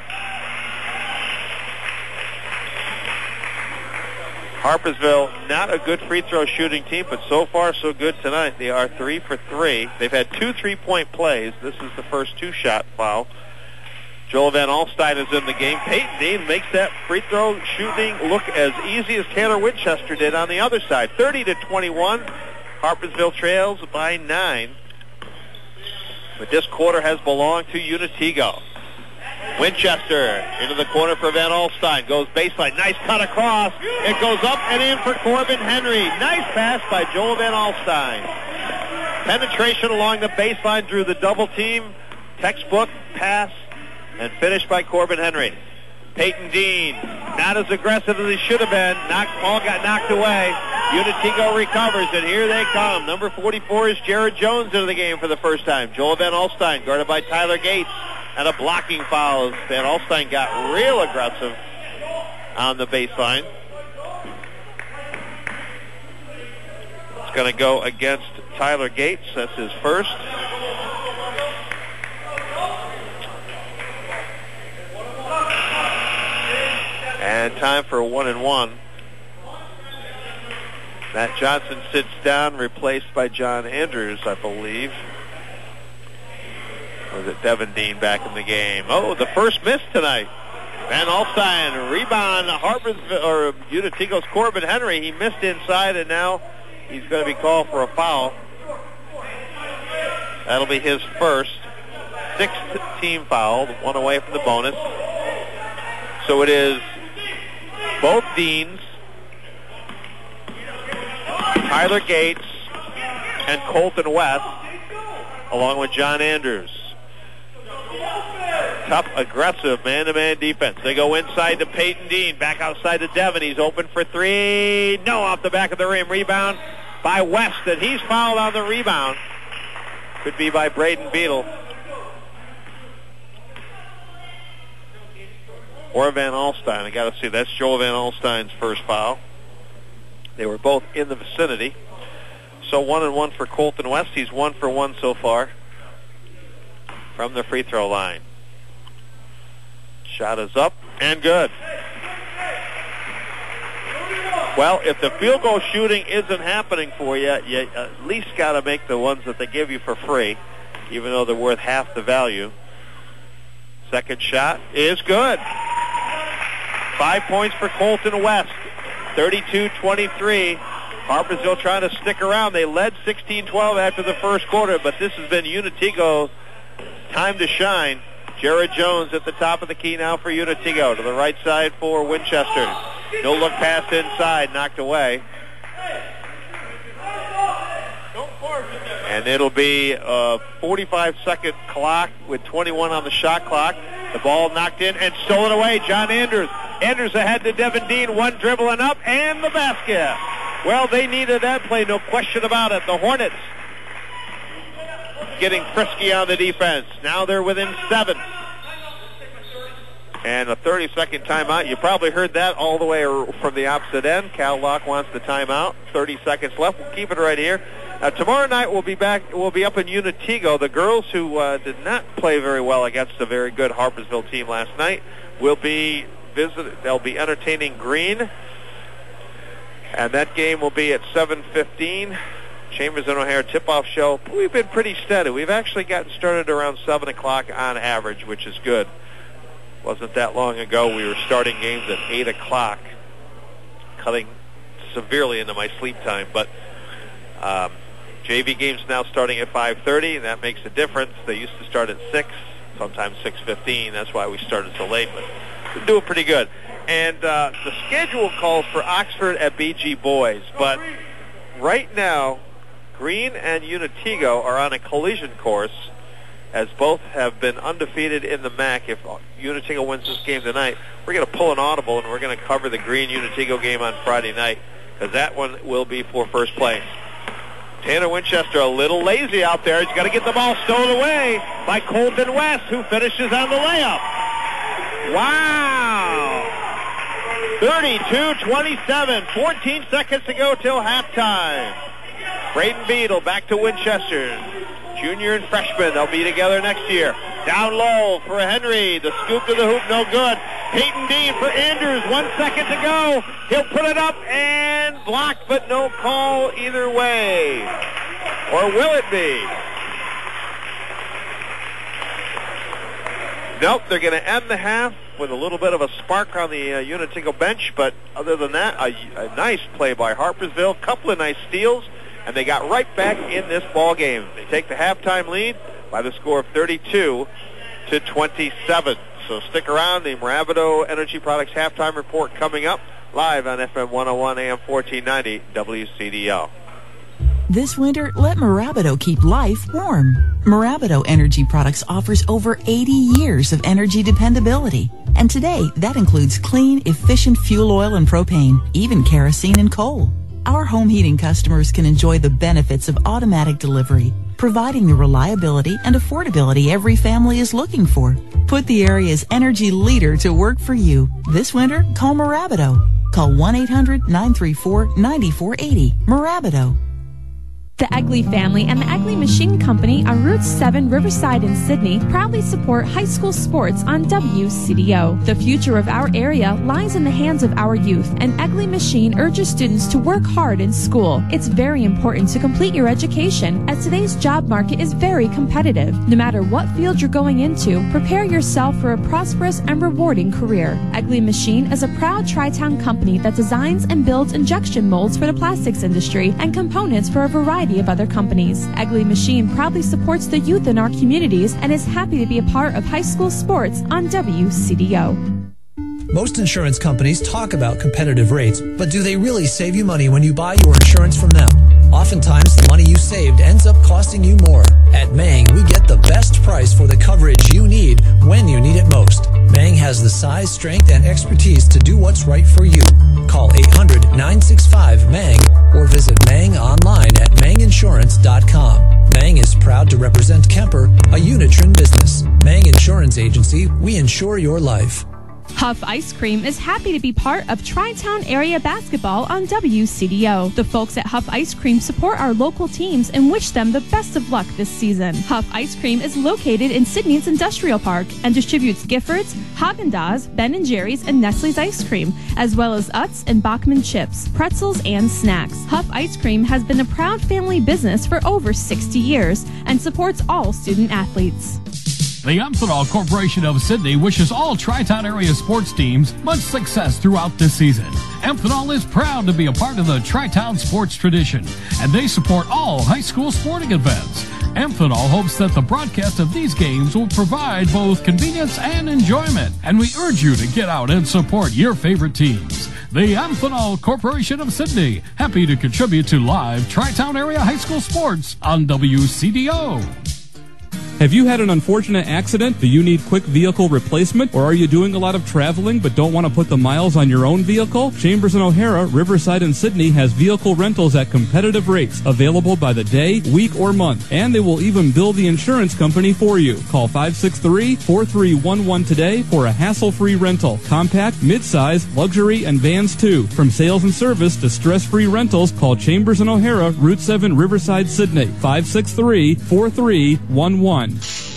Harpersville, not a good free throw shooting team, but so far so good tonight. They are 3 for 3. They've had 2 3-point plays. This is the first 2-shot foul. Joel Van Alstyne is in the game. Peyton Dean makes that free throw shooting look as easy as Tanner Winchester did on the other side. 30-21. Harpersville trails by 9. But this quarter has belonged to Unitigo. Winchester into the corner for Van Alstyne. Goes baseline. Nice cut across. It goes up and in for Corbin Henry. Nice pass by Joel Van Alstyne. Penetration along the baseline, drew the double team. Textbook pass and finished by Corbin Henry. Peyton Dean, not as aggressive as he should have been. Ball got knocked away. Unitigo recovers, and here they come. Number 44 is Jared Jones into the game for the first time. Joel Van Alstyne, guarded by Tyler Gates. And a blocking foul as Van Alstyne got real aggressive on the baseline. It's going to go against Tyler Gates. That's his first. And time for a 1-1. Matt Johnson sits down, replaced by John Andrews, I believe. Or was it Devin Dean back in the game? Oh, the first miss tonight. Van Alstyne, rebound, Unatico's Corbin Henry. He missed inside, and now he's going to be called for a foul. That'll be his first. 6th team foul, one away from the bonus. So it is both Deans, Tyler Gates, and Colton West, along with John Andrews. Tough, aggressive man-to-man defense. They go inside to Peyton Dean, back outside to Devin. He's open for three. No, off the back of the rim. Rebound by West, and he's fouled on the rebound. Could be by Braden Beadle. Or Van Alstyne. I got to see. That's Joel Van Alstyne's first foul. They were both in the vicinity. So 1-1 for Colton West. He's 1 for 1 so far from the free throw line. Shot is up and good. Well, if the field goal shooting isn't happening for you, you at least got to make the ones that they give you for free, even though they're worth half the value. Second shot is good. 5 points for Colton West. 32-23. Harpersville trying to stick around. They led 16-12 after the first quarter, but this has been Unatico's time to shine. Jared Jones at the top of the key now for Unatico. To the right side for Winchester. No look pass inside, knocked away. And it'll be a 45-second clock with 21 on the shot clock. The ball knocked in and stolen away. John Andrews. Andrews ahead to Devin Dean. One dribbling up and the basket. Well, they needed that play, no question about it. The Hornets getting frisky on the defense. Now they're within 7. And a 30-second timeout. You probably heard that all the way from the opposite end. Cal Locke wants the timeout. 30 seconds left. We'll keep it right here. Tomorrow night we'll be back. We'll be up in Unatico. The girls who did not play very well against a very good Harpersville team last night will be visited. They'll be entertaining Green. And that game will be at 7:15. Chambers and O'Hare tip-off show. We've been pretty steady. We've actually gotten started around 7 o'clock on average, which is good. Wasn't that long ago we were starting games at 8 o'clock, cutting severely into my sleep time. But JV games now starting at 5:30, and that makes a difference. They used to start at 6, sometimes 6:15. That's why we started so late, but we're doing pretty good. And the schedule calls for Oxford at BG Boys, but right now Green and Unatico are on a collision course, as both have been undefeated in the MAC. If Unatico wins this game tonight, we're going to pull an audible, and we're going to cover the Green-Unatico game on Friday night, because that one will be for first place. Tanner Winchester a little lazy out there. He's got to get the ball stolen away by Colton West, who finishes on the layup. Wow! 32-27, 14 seconds to go till halftime. Braden Beadle back to Winchester. Junior and freshman, they'll be together next year. Down low for Henry. The scoop to the hoop, no good. Peyton Dean for Andrews. 1 second to go. He'll put it up and block, but no call either way. Or will it be? Nope, they're going to end the half with a little bit of a spark on the Unatico bench, but other than that, a nice play by Harpersville. Couple of nice steals. And they got right back in this ball game. They take the halftime lead by the score of 32-27. So stick around. The Mirabito Energy Products halftime report coming up live on FM 101 AM 1490 WCDL. This winter, let Mirabito keep life warm. Mirabito Energy Products offers over 80 years of energy dependability. And today, that includes clean, efficient fuel oil and propane, even kerosene and coal. Our home heating customers can enjoy the benefits of automatic delivery, providing the reliability and affordability every family is looking for. Put the area's energy leader to work for you. This winter, call Mirabito. Call 1-800-934-9480. Mirabito. The Egley family and the Egley Machine Company on Route 7 Riverside in Sydney proudly support high school sports on WCDO. The future of our area lies in the hands of our youth, and Egley Machine urges students to work hard in school. It's very important to complete your education, as today's job market is very competitive. No matter what field you're going into, prepare yourself for a prosperous and rewarding career. Egley Machine is a proud Tri-Town company that designs and builds injection molds for the plastics industry and components for a variety of other companies. Egley Machine proudly supports the youth in our communities and is happy to be a part of high school sports on WCDO. Most insurance companies talk about competitive rates, but do they really save you money when you buy your insurance from them? Oftentimes, the money you saved ends up costing you more. At Mang, we get the best price for the coverage you need when you need it most. Mang has the size, strength, and expertise to do what's right for you. Call 800-965-MANG or visit Mang online at manginsurance.com. Mang is proud to represent Kemper, a Unitron business. Mang Insurance Agency, we insure your life. Huff Ice Cream is happy to be part of Tri-Town Area Basketball on WCDO. The folks at Huff Ice Cream support our local teams and wish them the best of luck this season. Huff Ice Cream is located in Sydney's Industrial Park and distributes Giffords, Haagen-Dazs, Ben & Jerry's, and Nestle's ice cream, as well as Utz and Bachman chips, pretzels, and snacks. Huff Ice Cream has been a proud family business for over 60 years and supports all student athletes. The Amphenol Corporation of Sydney wishes all Tri-Town area sports teams much success throughout this season. Amphenol is proud to be a part of the Tri-Town sports tradition, and they support all high school sporting events. Amphenol hopes that the broadcast of these games will provide both convenience and enjoyment, and we urge you to get out and support your favorite teams. The Amphenol Corporation of Sydney, happy to contribute to live Tri-Town area high school sports on WCDO. Have you had an unfortunate accident? Do you need quick vehicle replacement? Or are you doing a lot of traveling but don't want to put the miles on your own vehicle? Chambers and O'Hara, Riverside and Sydney has vehicle rentals at competitive rates, available by the day, week, or month. And they will even bill the insurance company for you. Call 563-4311 today for a hassle-free rental. Compact, midsize, luxury, and vans too. From sales and service to stress-free rentals, call Chambers and O'Hara, Route 7, Riverside, Sydney. 563-4311.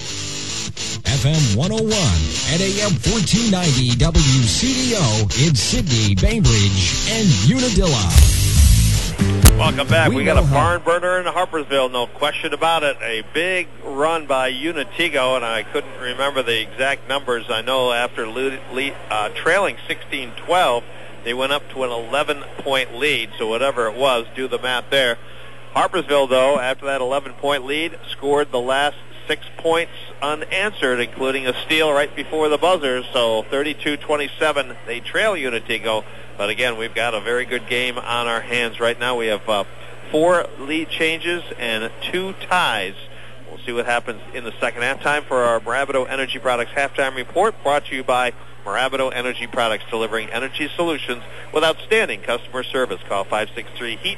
FM 101 and AM 1490 WCDO in Sydney, Bainbridge, and Unadilla. Welcome back. We got a barn burner in Harpersville, no question about it. A big run by Unitigo, and I couldn't remember the exact numbers. I know after trailing 16-12, they went up to an 11-point lead, so whatever it was, do the math there. Harpersville, though, after that 11-point lead, scored the last 6 points unanswered, including a steal right before the buzzer. So 32-27, they trail Unitigo. But again, we've got a very good game on our hands right now. We have 4 lead changes and 2 ties. We'll see what happens in the second half. Time for our Marabito Energy Products halftime report, brought to you by Marabito Energy Products, delivering energy solutions with outstanding customer service. Call 563-HEAT,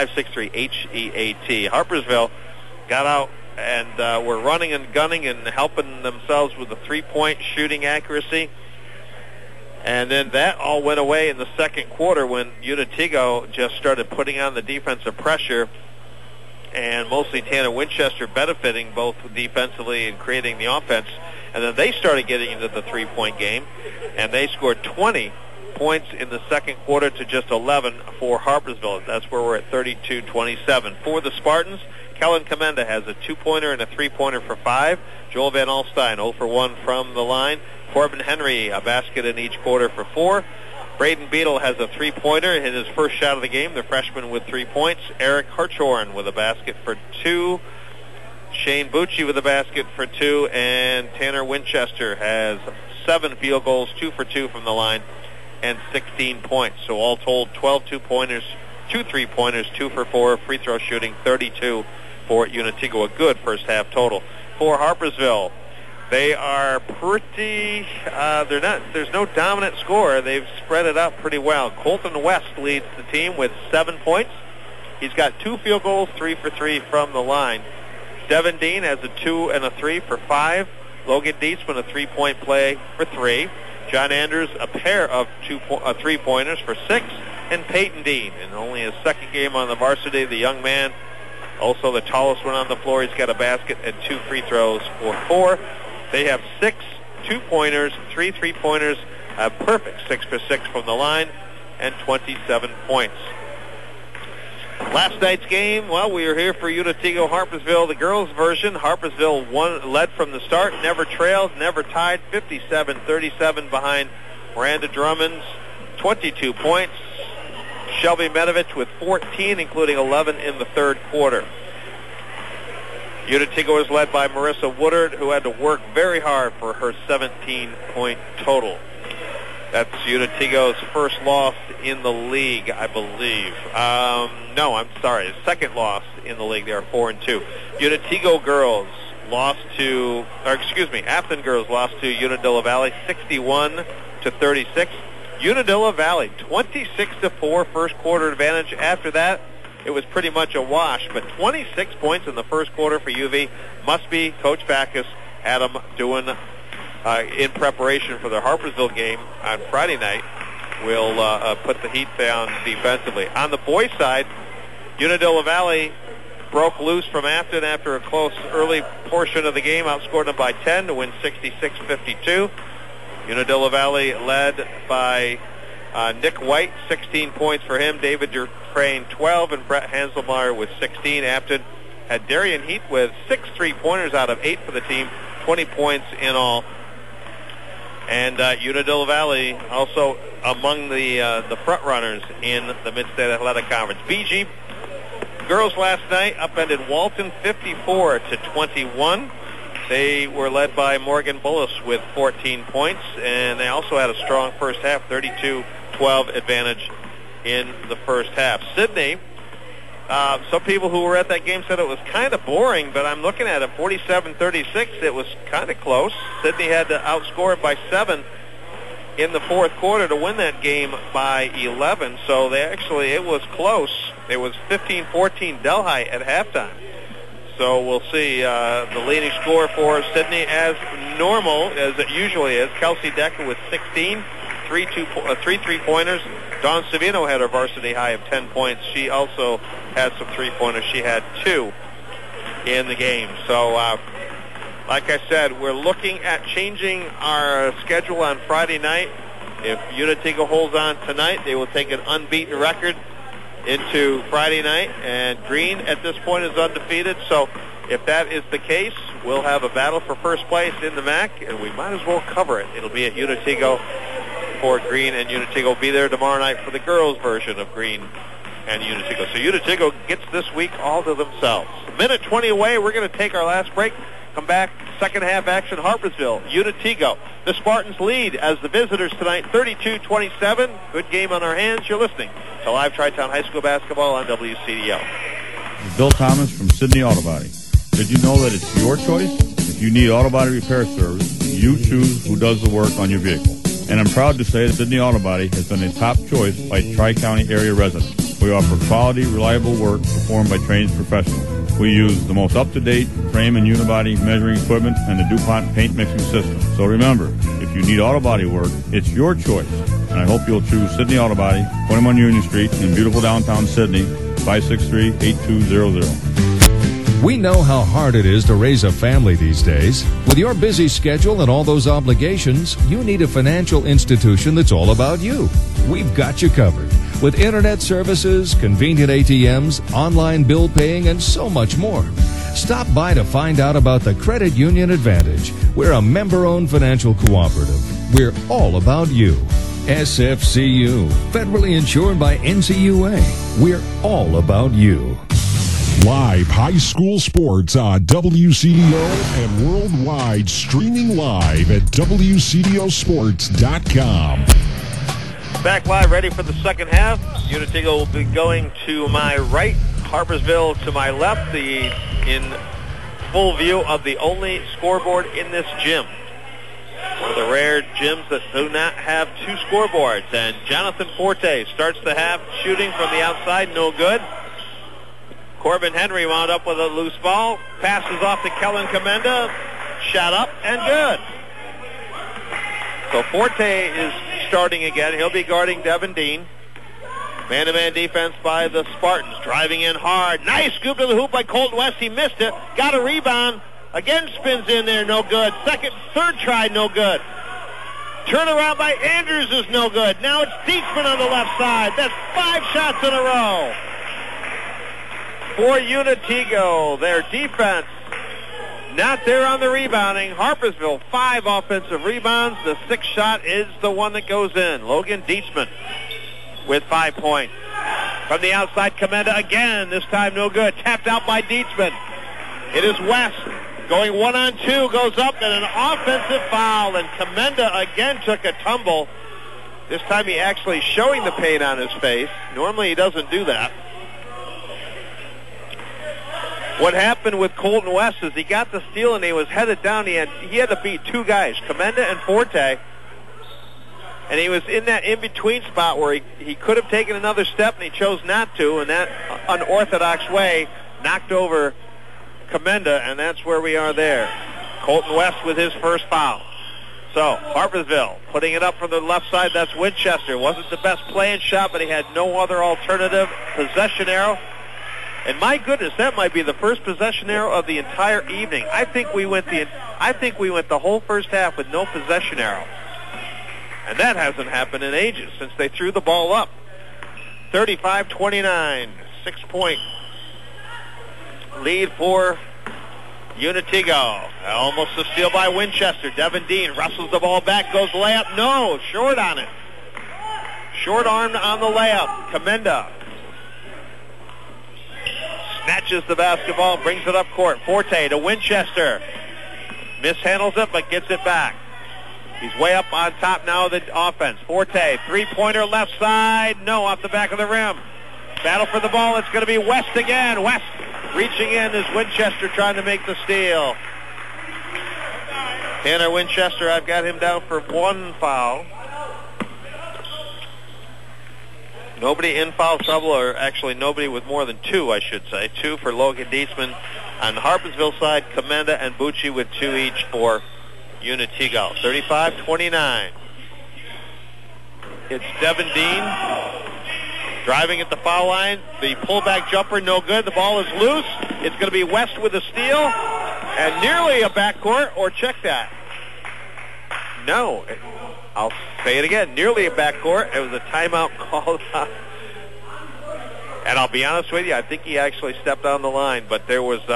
563-HEAT. Harpersville got out and were running and gunning and helping themselves with the three-point shooting accuracy. And then that all went away in the second quarter when Unitigo just started putting on the defensive pressure, and mostly Tanner Winchester benefiting both defensively and creating the offense. And then they started getting into the three-point game, and they scored 20 points in the second quarter to just 11 for Harpersville. That's where we're at 32-27. For the Spartans, Kellen Commenda has a 2-pointer and a 3-pointer for 5. Joel Van Alstyne 0 for 1 from the line. Corbin Henry, a basket in each quarter for 4. Braden Beadle has a 3-pointer, hit his first shot of the game, the freshman with 3 points. Eric Hartshorn with a basket for 2. Shane Bucci with a basket for 2. And Tanner Winchester has 7 field goals, 2 for 2 from the line, and 16 points. So all told, 12 2-pointers, 2 3-pointers, 2 for 4, free throw shooting 32 for Unitigo. A good first half total. For Harpersville, they are pretty, there's no dominant scorer. They've spread it out pretty well. Colton West leads the team with 7 points. He's got 2 field goals, 3 for 3 from the line. Devin Dean has a 2 and a 3 for 5. Logan Dietzman, a 3-point play for 3. John Andrews, a pair of 3-pointers for 6. And Peyton Dean, in only his second game on the varsity, the young man Also the tallest one on the floor. He's got a basket and 2 free throws for 4. They have 6 2-pointers, 3 3-pointers, a perfect 6 for 6 from the line, and 27 points. Last night's game, well, we were here for Unatigo Harpersville, the girls' version. Harpersville led from the start, never trailed, never tied, 57-37 behind Miranda Drummond's 22 points. Shelby Medovich with 14, including 11 in the third quarter. Unatigo is led by Marissa Woodard, who had to work very hard for her 17-point total. That's Unatigo's first loss in the league, I believe. No, I'm sorry. Second loss in the league. They are 4-2. Unatigo girls lost to, Afton girls lost to Unadilla Valley 61-36. Unadilla Valley 26-4 first quarter advantage. After that, it was pretty much a wash, but 26 points in the first quarter for UV must be Coach Backus had them doing in preparation for the Harpersville game on Friday night. Will put the heat down defensively. On the boys' side, Unadilla Valley broke loose from Afton after a close early portion of the game, outscored them by 10 to win 66-52. Unadilla Valley led by Nick White, 16 points for him, David Dufresne 12, and Brett Hanselmeyer with 16. Afton had Darian Heath with 6 3-pointers out of 8 for the team, 20 points in all. And Unadilla Valley also among the front runners in the Mid-State Athletic Conference. BG girls last night upended Walton 54-21. They were led by Morgan Bullis with 14 points, and they also had a strong first half, 32-12 advantage in the first half. Sidney, some people who were at that game said it was kind of boring, but I'm looking at it, 47-36. It was kind of close. Sidney had to outscore it by 7 in the fourth quarter to win that game by 11. So it was close. It was 15-14 Delhi at halftime. So we'll see the leading scorer for Sidney as normal, as it usually is. Kelsey Decker with 16, 3 3-pointers. Dawn Savino had her varsity high of 10 points. She also had some 3-pointers. She had 2 in the game. So, like I said, we're looking at changing our schedule on Friday night. If Unatigo holds on tonight, they will take an unbeaten record into Friday night, and Green at this point is undefeated. So if that is the case, we'll have a battle for first place in the MAC, and we might as well cover it. It'll be at Unatigo for Green, and Unatigo will be there tomorrow night for the girls' version of Green and Unatigo. So Unatigo gets this week all to themselves. Minute 20 away. We're going to take our last break. Come back, second half action, Harpersville, Unatigo. The Spartans lead as the visitors tonight, 32-27. Good game on our hands. You're listening to Live Tri-Town High School Basketball on WCDO. Bill Thomas from Sidney Auto Body. Did you know that it's your choice? If you need auto body repair service, you choose who does the work on your vehicle. And I'm proud to say that Sidney Auto Body has been a top choice by Tri-County area residents. We offer quality, reliable work performed by trained professionals. We use the most up-to-date frame and unibody measuring equipment and the DuPont paint mixing system. So remember, if you need auto body work, it's your choice. And I hope you'll choose Sidney Auto Body, 21 Union Street in beautiful downtown Sidney, 563-8200. We know how hard it is to raise a family these days. With your busy schedule and all those obligations, you need a financial institution that's all about you. We've got you covered. With internet services, convenient ATMs, online bill paying, and so much more. Stop by to find out about the Credit Union Advantage. We're a member-owned financial cooperative. We're all about you. SFCU, federally insured by NCUA. We're all about you. Live high school sports on WCDO and worldwide, streaming live at WCDOsports.com. Back live, ready for the second half. Unatigo will be going to my right, Harpersville to my left, in full view of the only scoreboard in this gym. One of the rare gyms that do not have 2 scoreboards. And Jonathan Forte starts the half shooting from the outside, no good. Corbin Henry wound up with a loose ball, passes off to Kellen Commenda, shot up and good. So Forte is starting again. He'll be guarding Devin Dean. Man-to-man defense by the Spartans. Driving in hard. Nice scoop to the hoop by Colton West. He missed it. Got a rebound. Again spins in there. No good. Third try. No good. Turnaround by Andrews is no good. Now it's Dietzman on the left side. That's 5 shots in a row. For Unitigo, their defense not there on the rebounding. Harpersville, 5 offensive rebounds. The 6th shot is the one that goes in. Logan Dietzman with 5 points. From the outside, Comenda again. This time no good. Tapped out by Dietzman. It is West. Going 1-on-2, goes up, and an offensive foul, and Comenda again took a tumble. This time he actually showing the pain on his face. Normally he doesn't do that. What happened with Colton West is he got the steal and he was headed down. He had to beat 2 guys, Comenda and Forte. And he was in that in-between spot where he could have taken another step and he chose not to, and that unorthodox way knocked over Comenda, and that's where we are there. Colton West with his first foul. So, Harpersville putting it up from the left side. That's Winchester. Wasn't the best playing shot, but he had no other alternative. Possession arrow. And my goodness, that might be the first possession arrow of the entire evening. I think we went the whole first half with no possession arrow. And that hasn't happened in ages since they threw the ball up. 35-29, 6-point lead for Unitigo. Almost a steal by Winchester. Devin Dean wrestles the ball back, goes layup. No, short on it. Short armed on the layup. Comenda snatches the basketball, brings it up court. Forte to Winchester. Mishandles it, but gets it back. He's way up on top now of the offense. Forte, three-pointer left side. No, off the back of the rim. Battle for the ball. It's going to be West again. West reaching in is Winchester trying to make the steal. Tanner Winchester, I've got him down for 1 foul. Nobody in foul trouble, or actually nobody with more than 2, I should say. 2 for Logan Dietzman. On the Harpersville side, Comenda and Bucci with 2 each for Unitigo. 35-29. It's Devin Dean driving at the foul line. The pullback jumper, no good. The ball is loose. It's going to be West with a steal. And nearly a backcourt, or check that. No. I'll say it again. Nearly a backcourt. It was a timeout called on. And I'll be honest with you, I think he actually stepped on the line, but there was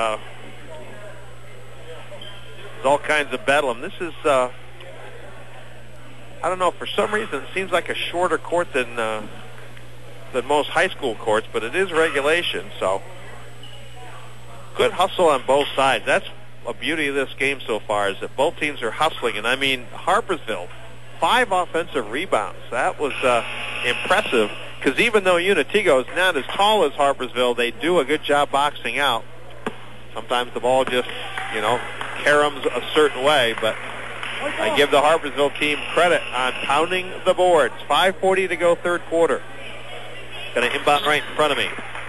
all kinds of bedlam. This is, I don't know, for some reason it seems like a shorter court than most high school courts, but it is regulation, so good hustle on both sides. That's a beauty of this game so far, is that both teams are hustling. And I mean, Harpersville, 5 offensive rebounds. That was impressive, because even though Unitigo is not as tall as Harpersville, they do a good job boxing out. Sometimes the ball just, caroms a certain way, but I give the Harpersville team credit on pounding the boards. 5:40 to go, third quarter. Going to inbound right in front of me.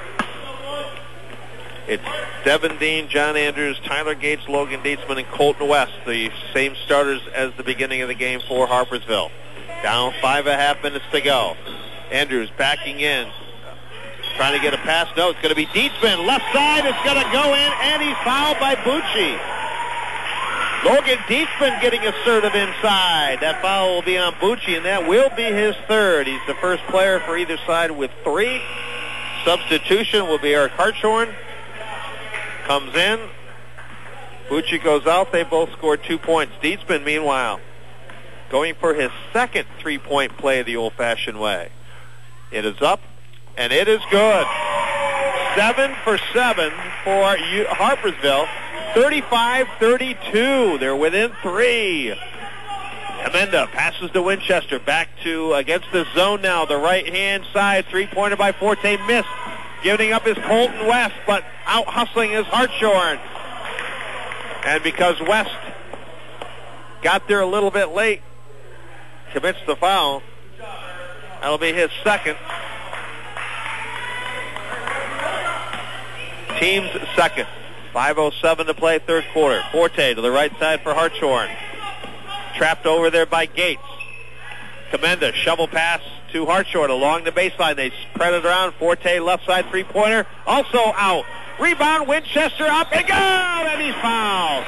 It's Devin Dean, John Andrews, Tyler Gates, Logan Dietzman, and Colton West, the same starters as the beginning of the game for Harpersville. Down 5.5 minutes to go. Andrews backing in, trying to get a pass. No, it's going to be Dietzman. Left side, it's going to go in, and he's fouled by Bucci. Logan Dietzman getting assertive inside. That foul will be on Bucci, and that will be his 3rd. He's the first player for either side with 3. Substitution will be Eric Hartshorn. Comes in. Bucci goes out. They both scored 2 points. Dietzman, meanwhile, going for his 2nd 3-point play the old-fashioned way. It is up, and it is good. 7 for 7 for Harpersville. 35-32. They're within 3. Comenda passes to Winchester. Back to against the zone now. The right-hand side. 3-pointer by Forte. Missed. Giving up is Colton West, but out hustling is Hartshorn. And because West got there a little bit late, commits the foul. That'll be his 2nd. Team's 2nd. 5:07 to play, third quarter. Forte to the right side for Hartshorn. Trapped over there by Gates. Comenda, shovel pass to Hartshorn along the baseline. They spread it around. Forte left side three-pointer, also out. Rebound, Winchester up and go, and he's fouled.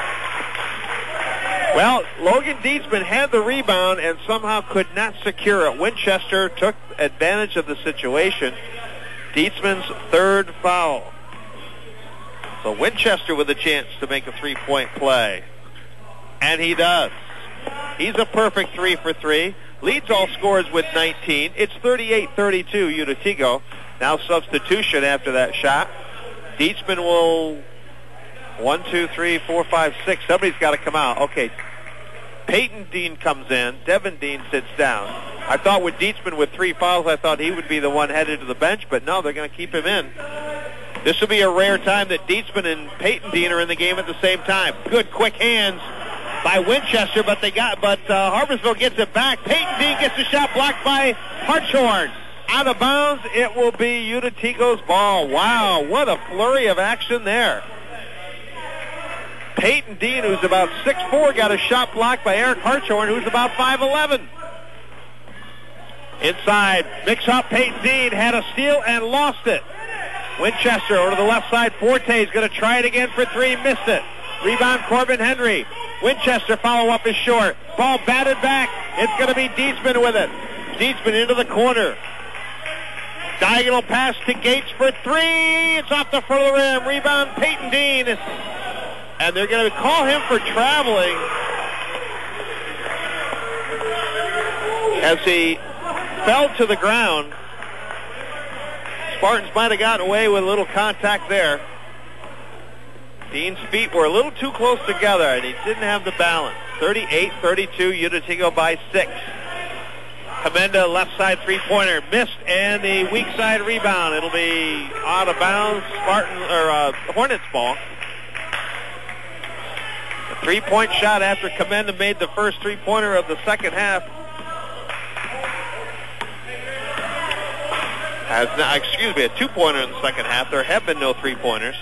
Well, Logan Dietzman had the rebound and somehow could not secure it. Winchester took advantage of the situation. Dietzman's third foul. So Winchester with a chance to make a three-point play. And he does. He's a perfect 3 for 3. Leads all scorers with 19. It's 38-32 Utica. Now substitution after that shot. Dietzman will 1, 2, 3, 4, 5, 6. Somebody's got to come out. Okay. Peyton Dean comes in. Devin Dean sits down. I thought with Dietzman with 3 fouls, I thought he would be the one headed to the bench, but no, they're going to keep him in. This will be a rare time that Dietzman and Peyton Dean are in the game at the same time. Good quick hands by Winchester, but Harpersville gets it back. Peyton Dean gets the shot blocked by Hartshorn. Out of bounds, it will be Utico's ball. Wow, what a flurry of action there. Peyton Dean, who's about 6'4", got a shot blocked by Eric Hartshorn, who's about 5'11". Inside, mix up, Peyton Dean had a steal and lost it. Winchester over to the left side. Forte is going to try it again for 3, missed it. Rebound, Corbin Henry. Winchester follow-up is short. Ball batted back. It's going to be Dietzman with it. Dietzman into the corner. Diagonal pass to Gates for 3. It's off the front of the rim. Rebound, Peyton Dean. And they're going to call him for traveling as he fell to the ground. Spartans might have gotten away with a little contact there. Dean's feet were a little too close together, and he didn't have the balance. 38-32, Utica by 6. Commenda left side three-pointer missed, and the weak side rebound. It'll be out of bounds. Hornets ball. A 3-point shot after Commenda made the first three-pointer of the second half. A 2-pointer in the second half. There have been no three-pointers.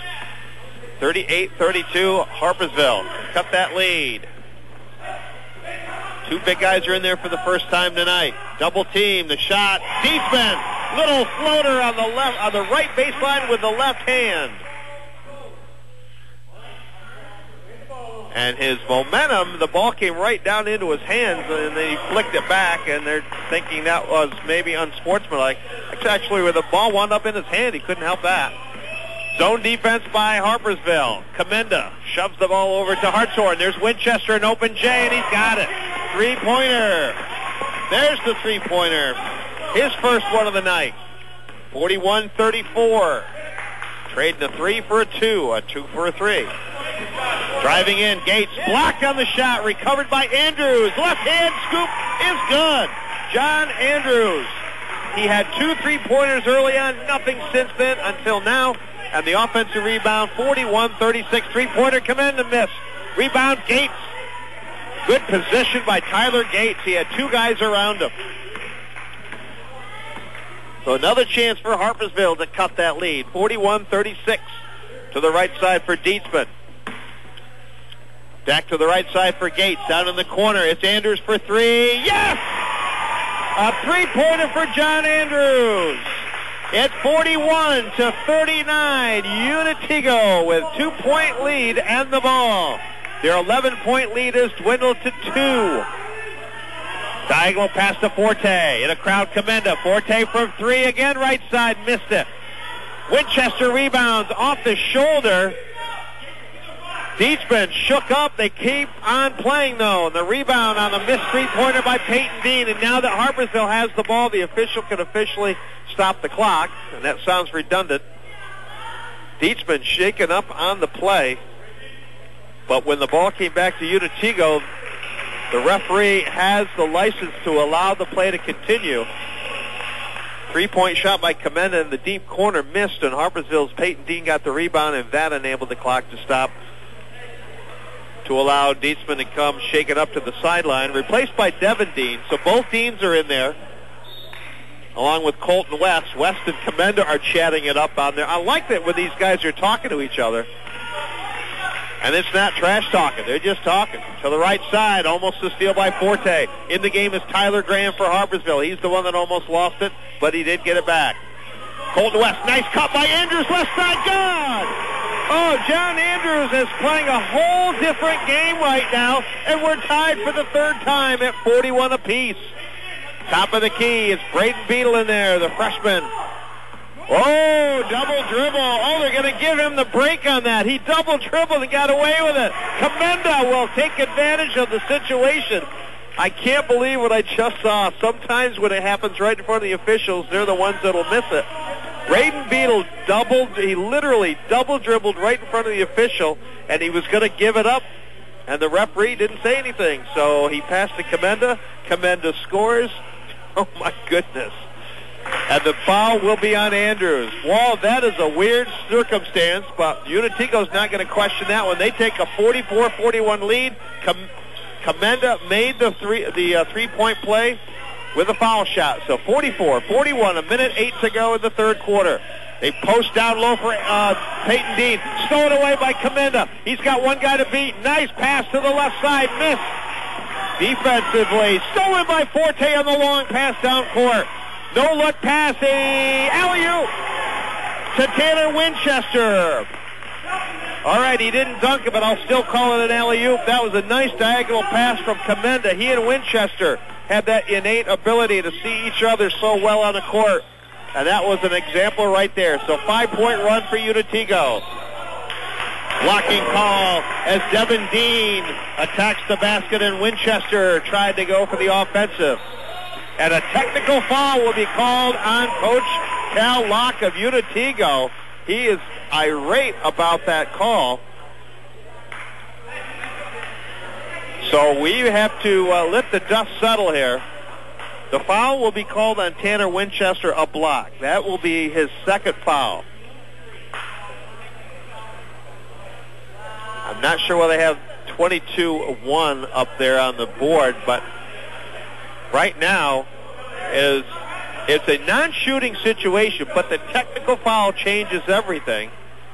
38-32, Harpersville cut that lead. 2 big guys are in there for the first time tonight. Double team, the shot, Dietzman, little floater on the right baseline with the left hand. And his momentum, the ball came right down into his hands, and then he flicked it back, and they're thinking that was maybe unsportsmanlike. Actually, where the ball wound up in his hand, he couldn't help that. Zone defense by Harpersville. Commenda shoves the ball over to Hartshorn. There's Winchester, an open J, and he's got it. Three-pointer. There's the three-pointer. His first one of the night. 41-34. Trading a 3 for a 2, a 2 for a 3. Driving in, Gates blocked on the shot, recovered by Andrews. Left hand scoop is good. John Andrews. He had 2 3-pointers early on, nothing since then until now. And the offensive rebound, 41-36, three-pointer, Commenda miss. Rebound, Gates. Good position by Tyler Gates. He had 2 guys around him. So another chance for Harpersville to cut that lead. 41-36 to the right side for Dietzman. Back to the right side for Gates. Down in the corner, it's Andrews for 3. Yes! A three-pointer for John Andrews. It's 41-39. Utica with 2-point lead and the ball. Their 11-point lead is dwindled to 2. Diagonal pass to Forte. In a crowd, Commenda. Forte from 3 again, right side, missed it. Winchester rebounds off the shoulder. Dietzman shook up. They keep on playing, though. And the rebound on the missed three-pointer by Peyton Dean. And now that Harpersville has the ball, the official can officially stop the clock. And that sounds redundant. Dietzman shaken up on the play. But when the ball came back to Utica, the referee has the license to allow the play to continue. 3-point shot by Commenda in the deep corner missed, and Harpersville's Peyton Dean got the rebound, and that enabled the clock to stop to allow Dietzman to come shaken up to the sideline, replaced by Devin Dean. So both Deans are in there, along with Colton West. West and Commenda are chatting it up on there. I like that when these guys are talking to each other. And it's not trash talking. They're just talking. To the right side, almost a steal by Forte. In the game is Tyler Graham for Harpersville. He's the one that almost lost it, but he did get it back. Colton West, nice cut by Andrews, left side, good! Oh, John Andrews is playing a whole different game right now, and we're tied for the third time at 41 apiece. Top of the key, it's Braden Beadle in there, the freshman. Oh, double dribble. Oh, they're going to give him the break on that. He double dribbled and got away with it. Commenda will take advantage of the situation. I can't believe what I just saw. Sometimes when it happens right in front of the officials, they're the ones that'll miss it. Braden Beadle he literally double dribbled right in front of the official, and he was going to give it up, and the referee didn't say anything. So he passed to Commenda. Commenda scores. Oh, my goodness. And the foul will be on Andrews. Well, that is a weird circumstance, but Unatico's not going to question that one. They take a 44-41 lead. Commenda made the three-point play with a foul shot. So 44-41, a minute 8 to go in the third quarter. They post down low for Peyton Dean. Stolen away by Commenda. He's got one guy to beat. Nice pass to the left side. Miss. Defensively. Stolen by Forte on the long pass down court. No look pass, alley-oop to Tanner Winchester. All right, he didn't dunk it, but I'll still call it an alley-oop. That was a nice diagonal pass from Commenda. He and Winchester had that innate ability to see each other so well on the court, and that was an example right there. So 5-point run for Unatico. Blocking call as Devin Dean attacks the basket, and Winchester tried to go for the offensive. And a technical foul will be called on Coach Cal Locke of Unatico. He is irate about that call. So we have to let the dust settle here. The foul will be called on Tanner Winchester, a block. That will be his second foul. I'm not sure whether they have 22-1 up there on the board, but right now it's a non-shooting situation, but the technical foul changes everything.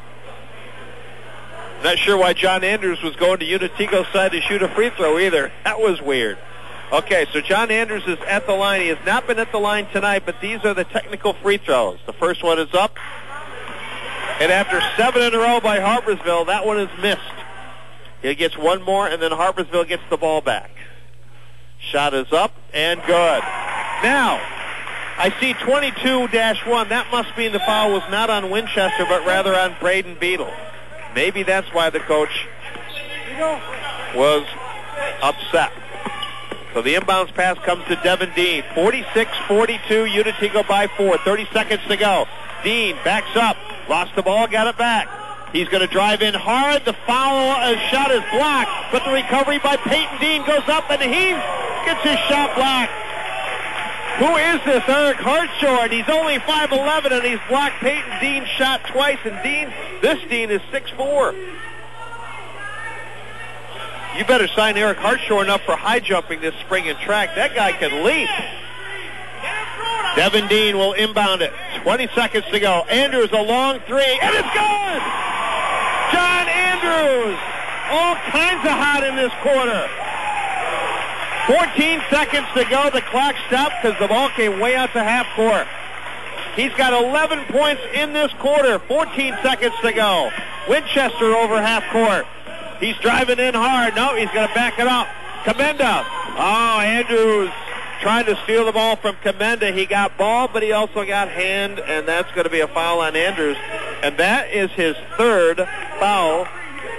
Not sure why John Andrews was going to Unatico's side to shoot a free throw either. That was weird. Okay, so John Andrews is at the line. He has not been at the line tonight, but these are the technical free throws. The first one is up. And after 7 in a row by Harpersville, that one is missed. He gets one more, and then Harpersville gets the ball back. Shot is up and good. Now, I see 22-1. That must mean the foul was not on Winchester, but rather on Braden Beadle. Maybe that's why the coach was upset. So the inbounds pass comes to Devin Dean. 46-42, Unatico by 4. 30 seconds to go. Dean backs up, lost the ball, got it back. He's going to drive in hard. The foul shot is blocked, but the recovery by Peyton Dean goes up, and he gets his shot blocked. Who is this? Eric Hartshorn. He's only 5'11", and he's blocked Peyton Dean's shot twice, and this Dean is 6'4". You better sign Eric Hartshorn up for high jumping this spring in track. That guy can leap. Devin Dean will inbound it. 20 seconds to go. Andrews a long three, and it's good! John Andrews, all kinds of hot in this quarter. 14 seconds to go. The clock stopped because the ball came way out to half court. He's got 11 points in this quarter. 14 seconds to go. Winchester over half court. He's driving in hard. No, he's going to back it up. Commenda. Oh, Andrews trying to steal the ball from Commenda. He got ball, but he also got hand, and that's going to be a foul on Andrews. And that is his third foul.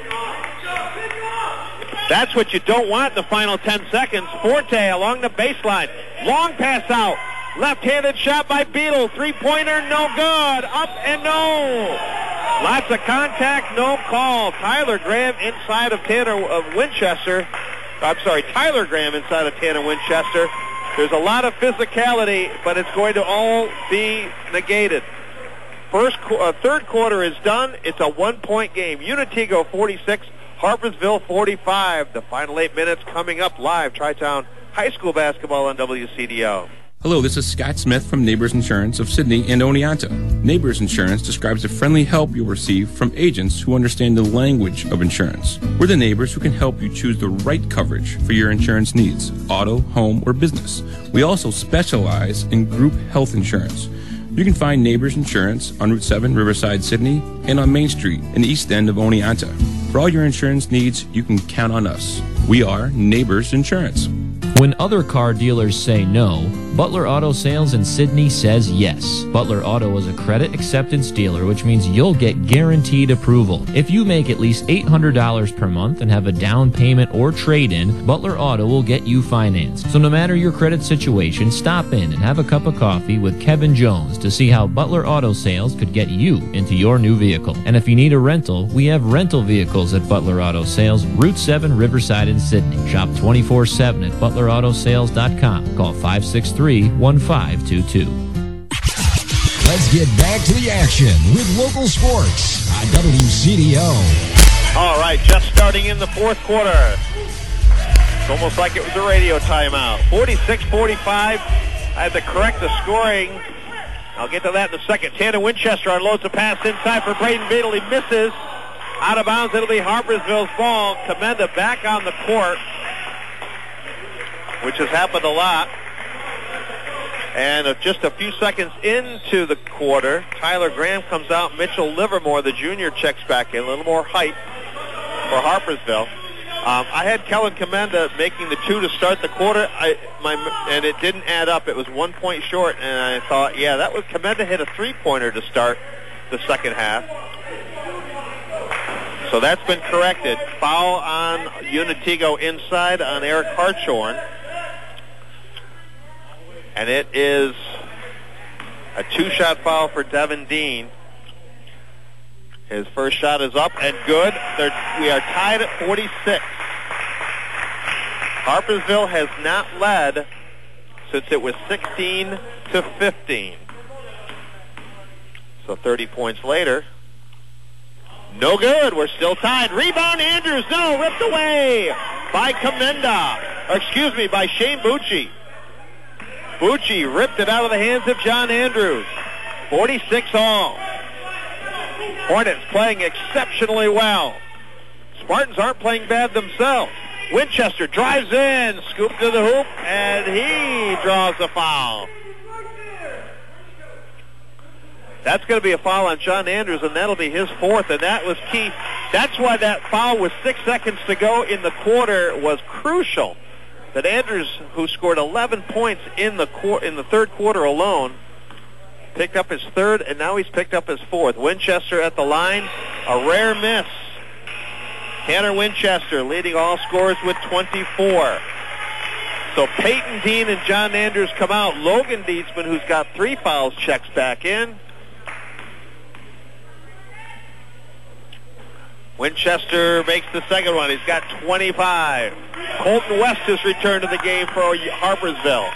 That's what you don't want in the final 10 seconds. Forte along the baseline. Long pass out. Left-handed shot by Beadle. Three-pointer, no good. Up and no. Lots of contact, no call. Tyler Graham inside of Winchester. I'm sorry, Tyler Graham inside of Tanner Winchester. There's a lot of physicality, but it's going to all be negated. Third quarter is done. It's a 1-point game. Unatico 46, Harpersville 45. The final 8 minutes coming up live. Tri-Town High School basketball on WCDO. Hello, this is Scott Smith from Neighbors Insurance of Sydney and Oneonta. Neighbors Insurance describes the friendly help you'll receive from agents who understand the language of insurance. We're the neighbors who can help you choose the right coverage for your insurance needs, auto, home, or business. We also specialize in group health insurance. You can find Neighbors Insurance on Route 7, Riverside, Sydney, and on Main Street in the east end of Oneonta. For all your insurance needs, you can count on us. We are Neighbors Insurance. When other car dealers say no, Butler Auto Sales in Sydney says yes. Butler Auto is a credit acceptance dealer, which means you'll get guaranteed approval. If you make at least $800 per month and have a down payment or trade-in, Butler Auto will get you financed. So no matter your credit situation, stop in and have a cup of coffee with Kevin Jones to see how Butler Auto Sales could get you into your new vehicle. And if you need a rental, we have rental vehicles at Butler Auto Sales, Route 7, Riverside in Sydney. Shop 24/7 at ButlerAutoSales.com. Call 563-1522. Let's get back to the action with local sports on WCDO. All right, just starting in the fourth quarter. It's almost like it was a radio timeout. 46-45. I had to correct the scoring. I'll get to that in a second. Tanner Winchester unloads a pass inside for Braden Beadle. He misses. Out of bounds. It'll be Harpersville's ball. Commenda back on the court, which has happened a lot. And just a few seconds into the quarter, Tyler Graham comes out. Mitchell Livermore, the junior, checks back in. A little more height for Harpersville. I had Kellen Commenda making the two to start the quarter, and it didn't add up. It was 1 point short, and I thought, yeah, that was Commenda hit a three-pointer to start the second half. So that's been corrected. Foul on Unitigo inside on Eric Hartshorn. And it is a two-shot foul for Devin Dean. His first shot is up and good. We are tied at 46. Harpersville has not led since it was 16-15. So 30 points later. No good. We're still tied. Rebound Andrews. No, ripped away by Commenda. By Shane Bucci. Bucci ripped it out of the hands of John Andrews. 46 all. Hornets playing exceptionally well. Spartans aren't playing bad themselves. Winchester drives in, scoop to the hoop, and he draws a foul. That's going to be a foul on John Andrews, and that'll be his fourth, and that was key. That's why that foul with 6 seconds to go in the quarter was crucial. That Andrews, who scored 11 points in the third quarter alone, picked up his third, and now he's picked up his fourth. Winchester at the line, a rare miss. Tanner Winchester leading all scorers with 24. So Peyton Dean and John Andrews come out. Logan Dietzman, who's got 3 fouls, checks back in. Winchester makes the second one. He's got 25. Colton West has returned to the game for Harpersville.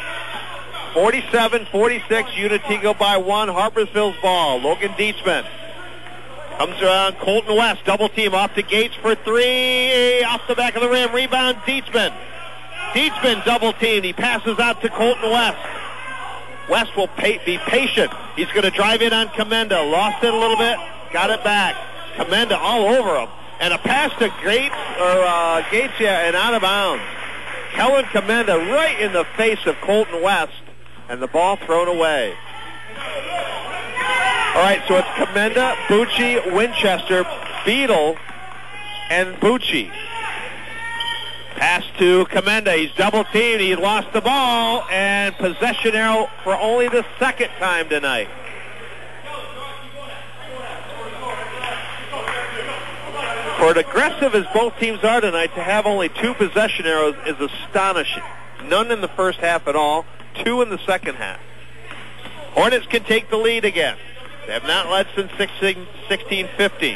47-46, Unitigo by 1. Harpersville's ball. Logan Dietzman comes around. Colton West, double team off to Gates for 3. Off the back of the rim. Rebound, Dietzman. Dietzman double teamed. He passes out to Colton West. West will be patient. He's going to drive in on Commenda. Lost it a little bit. Got it back. Commenda all over him. And a pass to Gates, and out of bounds. Kellen Commenda right in the face of Colton West, and the ball thrown away. All right, so it's Commenda, Bucci, Winchester, Beadle, and Bucci. Pass to Commenda. He's double teamed. He lost the ball, and possession arrow for only the second time tonight. For as aggressive as both teams are tonight, to have only 2 possession arrows is astonishing. None in the first half at all, 2 in the second half. Hornets can take the lead again. They have not led since 16-15.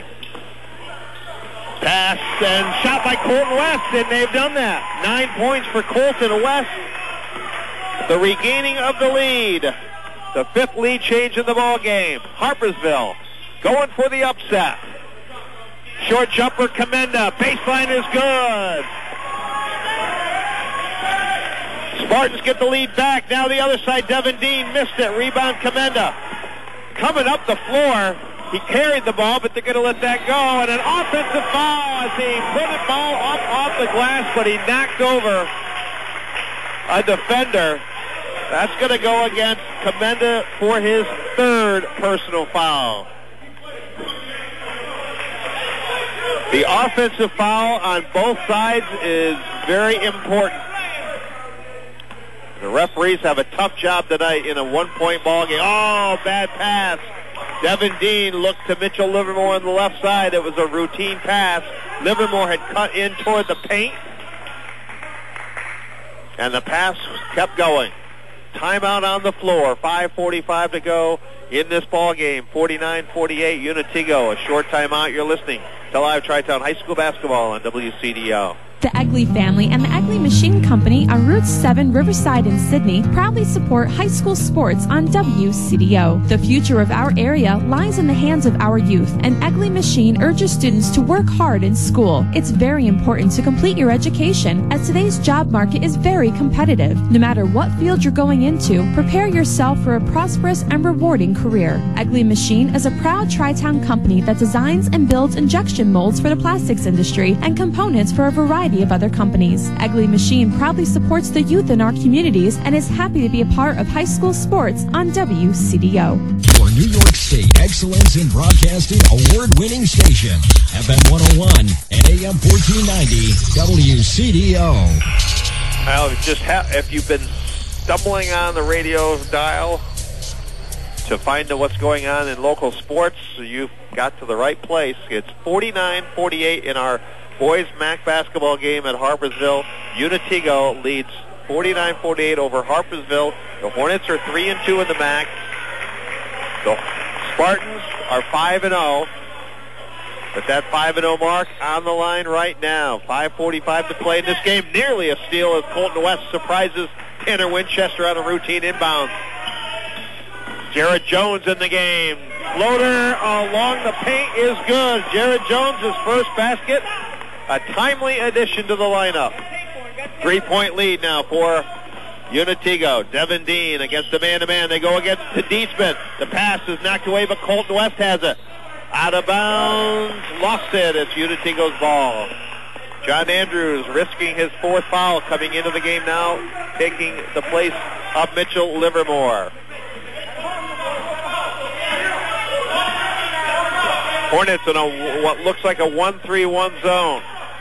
Pass and shot by Colton West, and they've done that. 9 points for Colton West. The regaining of the lead. The 5th lead change in the ball game. Harpersville going for the upset. Short jumper, Commenda. Baseline is good. Spartans get the lead back. Now the other side, Devin Dean missed it. Rebound, Commenda. Coming up the floor, he carried the ball, but they're going to let that go. And an offensive foul as he put the ball up off the glass, but he knocked over a defender. That's going to go against Commenda for his third personal foul. The offensive foul on both sides is very important. The referees have a tough job tonight in a one-point ball game. Oh, bad pass. Devin Dean looked to Mitchell Livermore on the left side. It was a routine pass. Livermore had cut in toward the paint, and the pass kept going. Timeout on the floor. 5:45 to go in this ball game. 49-48, Unitigo. A short timeout. You're listening to Live Tri-Town High School Basketball on WCDO. The Egley family and the Egley Machine Company on Route 7, Riverside in Sydney proudly support high school sports on WCDO. The future of our area lies in the hands of our youth, and Egley Machine urges students to work hard in school. It's very important to complete your education, as today's job market is very competitive. No matter what field you're going into, prepare yourself for a prosperous and rewarding career. Egley Machine is a proud Tri-Town company that designs and builds injection molds for the plastics industry and components for a variety of other companies. Egley Machine proudly supports the youth in our communities and is happy to be a part of high school sports on WCDO. Your New York State Excellence in Broadcasting award-winning station, FM 101 and AM 1490 WCDO. Well, if you've been stumbling on the radio dial to find out what's going on in local sports, you've got to the right place. It's 49-48 in our boys MAC basketball game at Harpersville. Unitigo leads 49-48 over Harpersville. The Hornets are 3-2 in the MAC. The Spartans are 5-0. But that 5-0 mark on the line right now. 5:45 to play in this game. Nearly a steal as Colton West surprises Tanner Winchester on a routine inbound. Jared Jones in the game. Floater along the paint is good. Jared Jones, his first basket. A timely addition to the lineup. 3-point lead now for Unitigo. Devin Dean against the man-to-man. They go against Deesman. The pass is knocked away, but Colton West has it. Out of bounds. Lost it. It's Unitigo's ball. John Andrews risking his fourth foul coming into the game now, taking the place of Mitchell Livermore. Hornets in what looks like a 1-3-1 zone.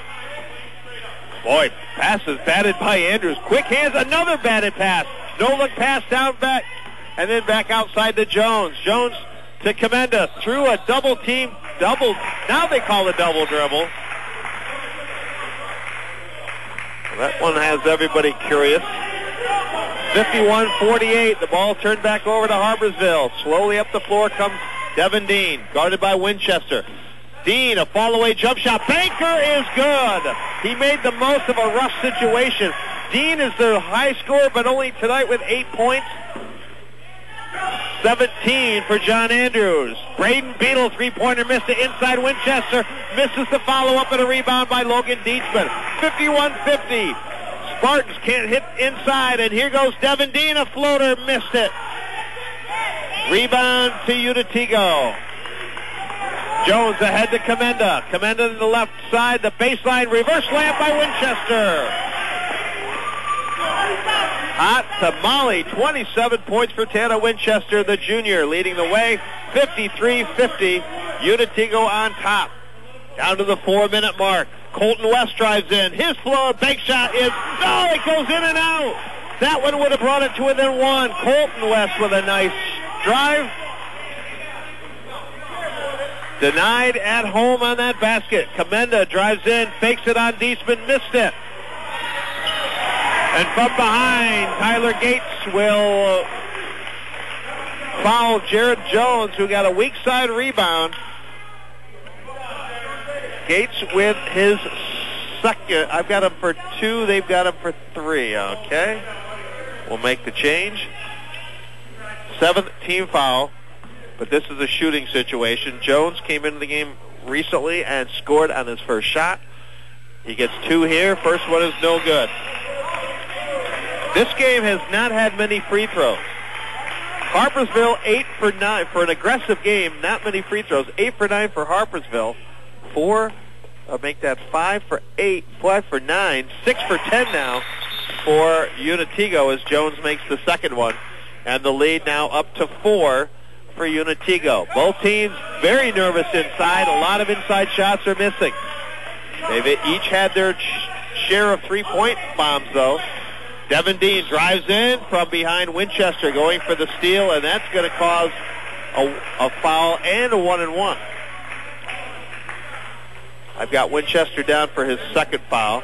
Boy, pass is batted by Andrews. Quick hands, another batted pass. No-look pass down back, and then back outside to Jones. Jones to Commenda through a double team. Now they call a double dribble. That one has everybody curious. 51-48. The ball turned back over to Harpersville. Slowly up the floor comes Devin Dean, guarded by Winchester. Dean, a fall-away jump shot. Banker is good. He made the most of a rough situation. Dean is the high scorer, but only tonight with 8 points. 17 for John Andrews. Braden Beadle, three-pointer, missed it inside Winchester. Misses the follow-up and a rebound by Logan Dietzman. 51-50. Spartans can't hit inside, and here goes Devin Dean, a floater, missed it. Rebound to Unitigo. Jones ahead to Commenda. Commenda to the left side, the baseline, reverse layup by Winchester. Hot tamale, 27 points for Tanner Winchester, the junior, leading the way, 53-50. Unitigo on top. Down to the 4-minute mark. Colton West drives in. His floor, bank shot is, it goes in and out. That one would have brought it to within one. Colton West with a nice drive. Denied at home on that basket. Commenda drives in, fakes it on Deesman, missed it. And from behind, Tyler Gates will foul Jared Jones, who got a weak side rebound. Gates with his second. I've got him for 2. They've got him for 3. Okay. We'll make the change. 7th team foul. But this is a shooting situation. Jones came into the game recently and scored on his first shot. He gets 2 here. First one is no good. This game has not had many free throws. Harpersville 8 for 9 for an aggressive game. Not many free throws. 8 for 9 for Harpersville. 5 for 8, 5 for 9, 6 for 10 now for Unitigo as Jones makes the second one. And the lead now up to 4 for Unitigo. Both teams very nervous inside. A lot of inside shots are missing. They've each had their share of three-point bombs, though. Devin Dean drives in from behind Winchester, going for the steal, and that's going to cause a foul and a 1-and-1. I've got Winchester down for his second foul.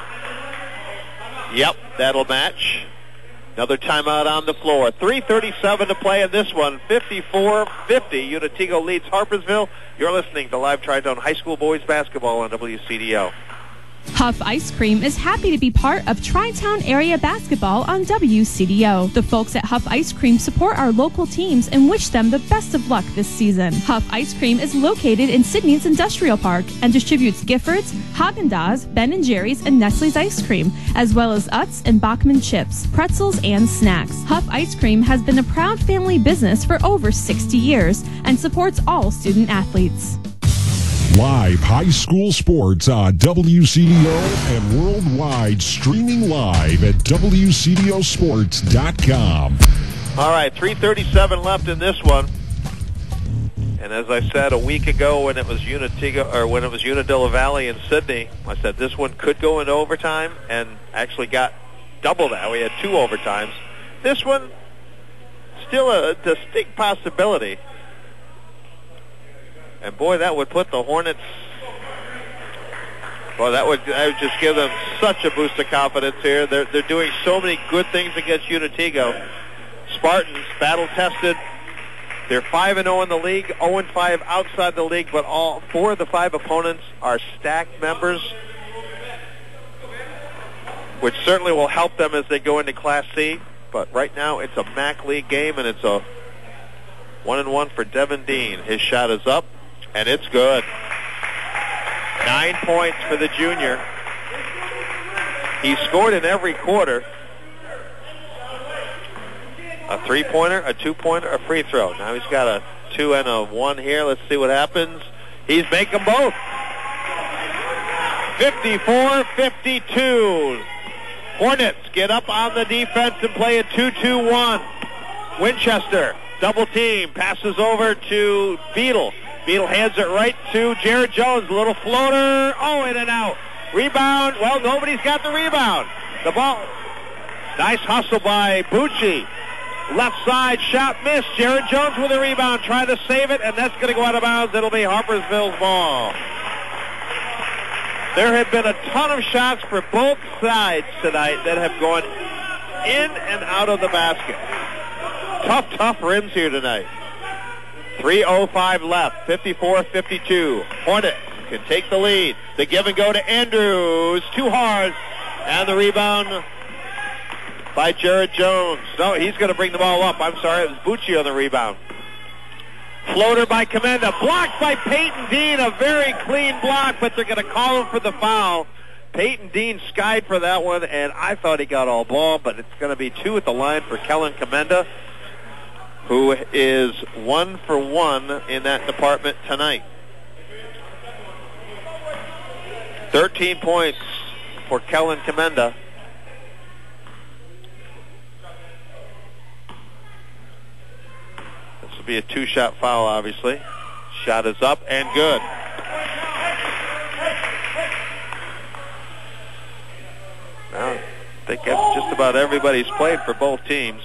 Yep, that'll match. Another timeout on the floor. 3:37 to play in this one. 54-50. Unitigo leads Harpersville. You're listening to live Tri-Town High School boys basketball on WCDO. Huff Ice Cream is happy to be part of Tri-Town area basketball on WCDO. The folks at Huff Ice Cream support our local teams and wish them the best of luck this season. Huff Ice Cream is located in Sydney's Industrial Park and distributes Giffords, Haagen-Dazs, Ben & Jerry's, and Nestle's ice cream, as well as Utz and Bachman chips, pretzels, and snacks. Huff Ice Cream has been a proud family business for over 60 years and supports all student athletes. Live high school sports on WCDO and worldwide, streaming live at WCDOsports.com. All right, 3:37 left in this one. And as I said a week ago when it was Unadilla Valley in Sydney, I said this one could go into overtime and actually got double that. We had 2 overtimes. This one, still a distinct possibility. And boy, that would put the Hornets, well, that would just give them such a boost of confidence here. They're doing so many good things against Unitigo. Spartans, battle-tested. They're 5-0 in the league, 0-5 outside the league, but all 4 of the 5 opponents are stacked members, which certainly will help them as they go into Class C. But right now, it's a MAC League game, and it's a 1-1 for Devin Dean. His shot is up. And it's good. 9 points for the junior. He scored in every quarter. A 3-pointer, a 2-pointer, a free throw. Now he's got a 2 and a 1 here. Let's see what happens. He's making both. 54-52. Hornets get up on the defense and play a 2-2-1. Winchester, double team, passes over to Beadle. Beadle hands it right to Jared Jones. A little floater. Oh, in and out. Rebound. Well, nobody's got the rebound. The ball. Nice hustle by Bucci. Left side shot missed. Jared Jones with a rebound. Trying to save it, and that's going to go out of bounds. It'll be Harpersville's ball. There have been a ton of shots for both sides tonight that have gone in and out of the basket. Tough rims here tonight. 3:05 left, 54-52. Hornets can take the lead. The give and go to Andrews, too hard. And the rebound by Jared Jones. No, he's going to bring the ball up. I'm sorry, it was Bucci on the rebound. Floater by Commenda, blocked by Peyton Dean. A very clean block, but they're going to call him for the foul. Peyton Dean skied for that one, and I thought he got all ball, but it's going to be 2 at the line for Kellen Commenda, who is 1 for 1 in that department tonight. 13 points for Kellen Commenda. This will be a 2-shot foul, obviously. Shot is up and good. Well, I think that's just about everybody's played for both teams.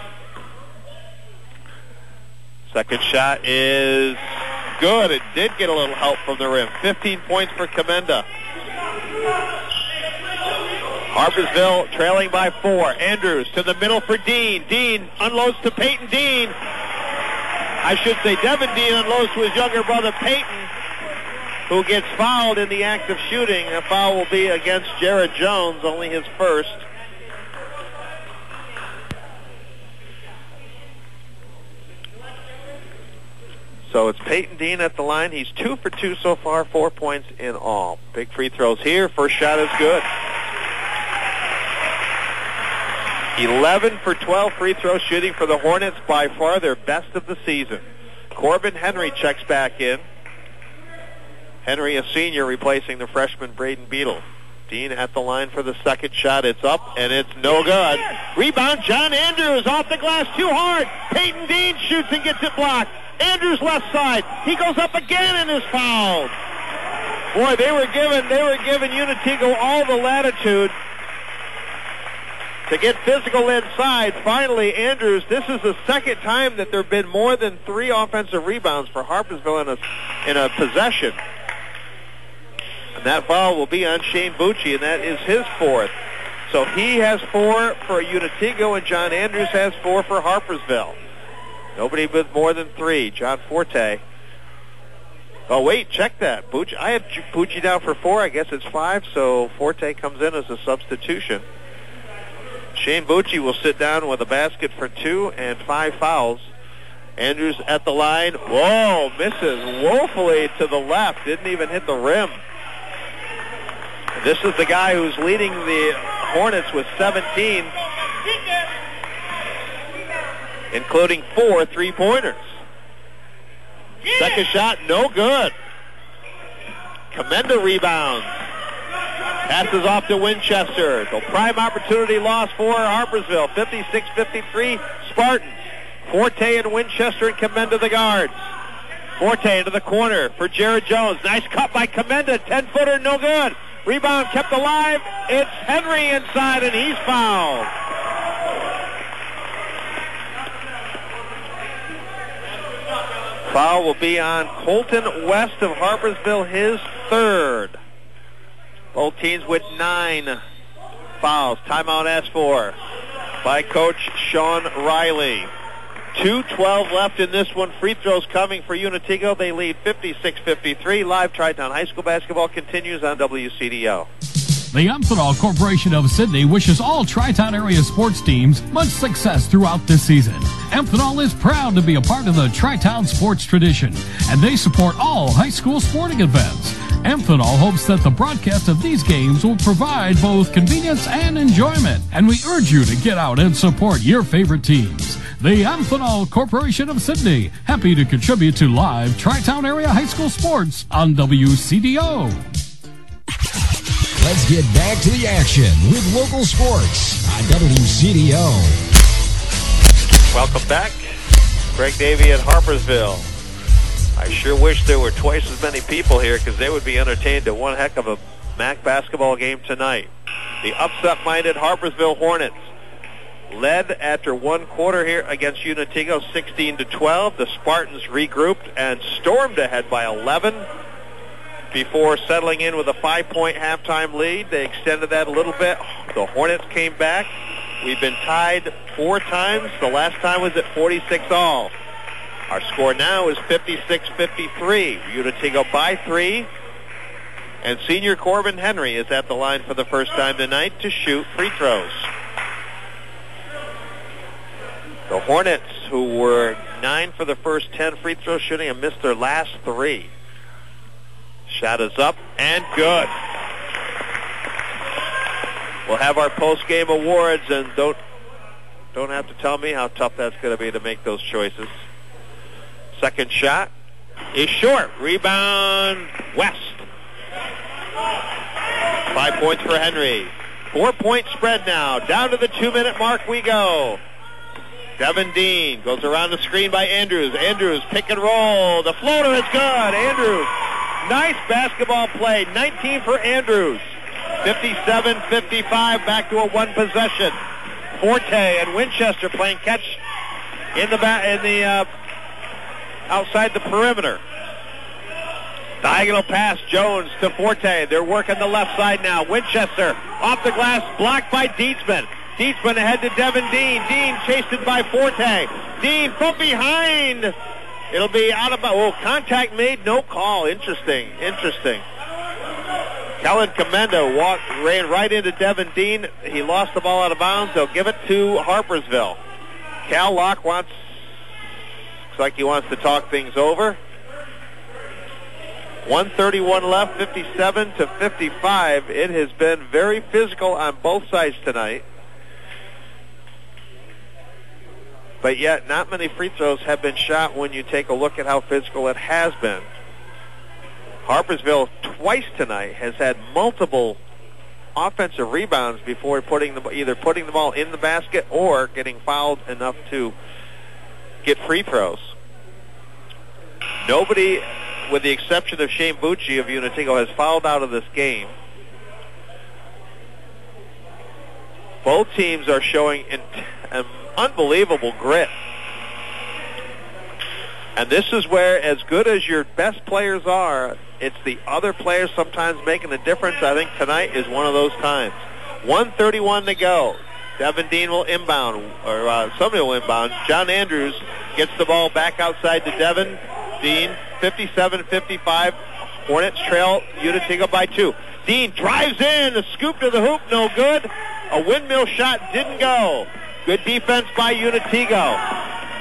Second shot is good. It did get a little help from the rim. 15 points for Commenda. Harpersville trailing by 4. Andrews to the middle for Dean. Dean unloads to Peyton Dean. I should say Devin Dean unloads to his younger brother Peyton, who gets fouled in the act of shooting. A foul will be against Jared Jones, only his first. So it's Peyton Dean at the line. He's 2 for 2 so far, 4 points in all. Big free throws here. First shot is good. 11 for 12 free throw shooting for the Hornets, by far their best of the season. Corbin Henry checks back in. Henry, a senior, replacing the freshman Braden Beadle. Dean at the line for the second shot. It's up, and it's no good. Rebound, John Andrews off the glass too hard. Peyton Dean shoots and gets it blocked. Andrews left side. He goes up again and is fouled. Boy, they were giving Unitigo all the latitude to get physical inside. Finally, Andrews, this is the second time that there have been more than 3 offensive rebounds for Harpersville in a possession. And that foul will be on Shane Bucci, and that is his 4th. So he has 4 for Unitigo, and John Andrews has 4 for Harpersville. Nobody with more than 3. John Forte. Oh, wait, check that. Bucci, I had Bucci down for 4. I guess it's 5, so Forte comes in as a substitution. Shane Bucci will sit down with a basket for 2 and 5 fouls. Andrews at the line. Whoa, misses woefully to the left. Didn't even hit the rim. This is the guy who's leading the Hornets with 17, including 4 3-pointers. Second shot, no good. Commenda rebounds. Passes off to Winchester. The prime opportunity loss for Harpersville. 56-53 Spartans. Forte and Winchester and Commenda the guards. Forte into the corner for Jared Jones. Nice cut by Commenda. 10-footer, no good. Rebound kept alive. It's Henry inside, and he's fouled. Foul will be on Colton West of Harpersville, his 3rd. Both teams with 9 fouls. Timeout asked for by Coach Sean Riley. 2:12 left in this one. Free throws coming for Unitigo. They lead 56-53. Live Tri-Town High School basketball continues on WCDO. The Amphenol Corporation of Sydney wishes all Tri-Town area sports teams much success throughout this season. Amphenol is proud to be a part of the Tri-Town sports tradition, and they support all high school sporting events. Amphenol hopes that the broadcast of these games will provide both convenience and enjoyment, and we urge you to get out and support your favorite teams. The Amphenol Corporation of Sydney, happy to contribute to live Tri-Town area high school sports on WCDO. Let's get back to the action with local sports on WCDO. Welcome back. Greg Davey at Harpersville. I sure wish there were twice as many people here, because they would be entertained at one heck of a MAC basketball game tonight. The upset-minded Harpersville Hornets led after 1 quarter here against Unitigo, 16-12. The Spartans regrouped and stormed ahead by 11 before settling in with a 5-point halftime lead. They extended that a little bit. The Hornets came back. We've been tied 4 times. The last time was at 46 all. Our score now is 56-53. Unitigo by 3. And senior Corbin Henry is at the line for the first time tonight to shoot free throws. The Hornets, who were 9 for the first 10 free throw shooting, and missed their last 3. Shot is up and good. We'll have our post-game awards, and don't have to tell me how tough that's going to be to make those choices. Second shot is short. Rebound, West. 5 points for Henry. 4-point spread now. Down to the 2-minute mark we go. Devin Dean goes around the screen by Andrews. Andrews, pick and roll. The floater is good. Andrews, nice basketball play. 19 for Andrews. 57-55, back to a 1 possession. Forte and Winchester playing catch in the outside the perimeter. Diagonal pass, Jones to Forte. They're working the left side now. Winchester off the glass, blocked by Dietzman. Dietzman ahead to Devin Dean. Dean chased it by Forte. Dean from behind. It'll be out of bounds. Oh, contact made, no call. Interesting. Kellen Commenda ran right into Devin Dean. He lost the ball out of bounds. They'll give it to Harpersville. Cal Locke looks like he wants to talk things over. 1:31 left, 57-55. It has been very physical on both sides tonight. but yet not many free throws have been shot when you take a look at how physical it has been. Harpersville twice tonight has had multiple offensive rebounds before either putting the ball in the basket or getting fouled enough to get free throws. Nobody, with the exception of Shane Bucci of Unitigo, has fouled out of this game. Both teams are showing an unbelievable grit. And this is where, as good as your best players are, it's the other players sometimes making a difference. I think tonight is one of those times. 1:31 to go. Devin Dean will inbound, or somebody will inbound. John Andrews gets the ball back outside to Devin Dean. 57-55. Hornets trail Unitigo by 2. Dean drives in, the scoop to the hoop, no good. A windmill shot didn't go. Good defense by Unitigo.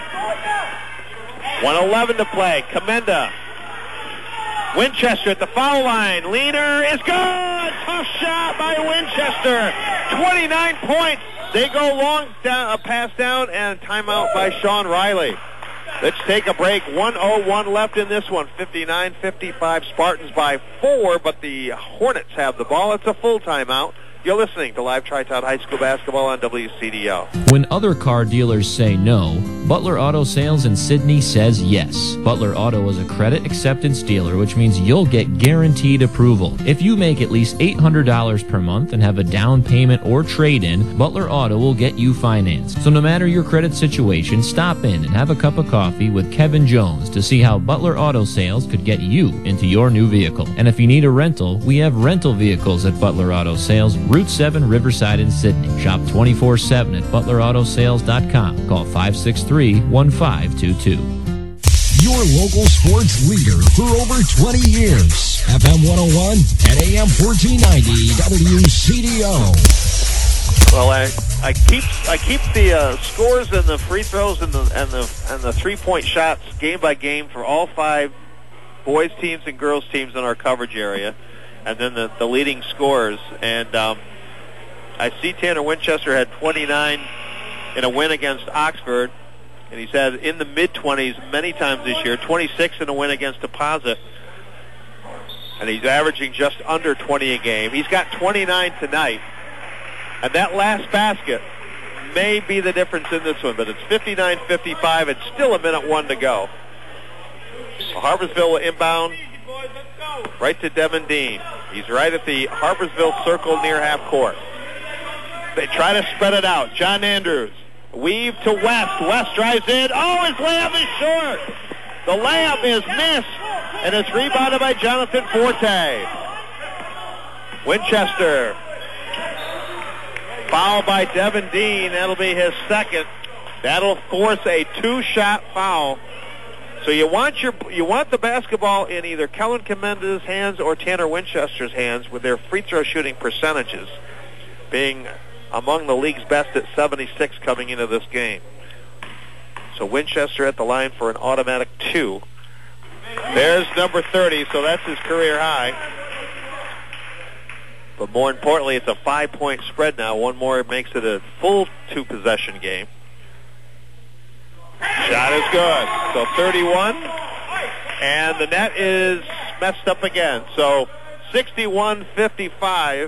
1:11 to play. Commenda. Winchester at the foul line. Leaner is good. Tough shot by Winchester. 29 points. They go long down, pass down, and timeout by Sean Riley. Let's take a break. 1:01 left in this one. 59-55. Spartans by 4, but the Hornets have the ball. It's a full timeout. You're listening to Live Tri-Town High School Basketball on WCDO. When other car dealers say no, Butler Auto Sales in Sydney says yes. Butler Auto is a credit acceptance dealer, which means you'll get guaranteed approval. If you make at least $800 per month and have a down payment or trade-in, Butler Auto will get you financed. So no matter your credit situation, stop in and have a cup of coffee with Kevin Jones to see how Butler Auto Sales could get you into your new vehicle. And if you need a rental, we have rental vehicles at Butler Auto Sales, Route 7, Riverside in Sydney. Shop 24/7 at ButlerAutoSales.com. Call 563-1522. Your local sports leader for over 20 years. FM 101 and AM 1490 WCDO. Well, I keep the scores and the free throws and the 3-point shots game by game for all 5 boys teams and girls teams in our coverage area, and then the leading scorers. And I see Tanner Winchester had 29 in a win against Oxford, and he's had in the mid-20s many times this year, 26 in a win against Deposit, and he's averaging just under 20 a game. He's got 29 tonight, and that last basket may be the difference in this one, but it's 59-55. It's still a minute 1 to go. Harpersville will inbound right to Devin Dean. He's right at the Harpersville circle near half court. They try to spread it out. John Andrews, weave to West. West drives in. Oh, his layup is short. The layup is missed, and it's rebounded by Jonathan Forte. Winchester, fouled by Devin Dean. That'll be his second. That'll force a 2-shot foul. So you want the basketball in either Kellen Comenda's hands or Tanner Winchester's hands, with their free throw shooting percentages being among the league's best at 76 coming into this game. So Winchester at the line for an automatic 2. There's number 30, so that's his career high. But more importantly, it's a 5-point spread now. One more makes it a full 2-possession game. Shot is good. So 31. And the net is messed up again. So 61-55.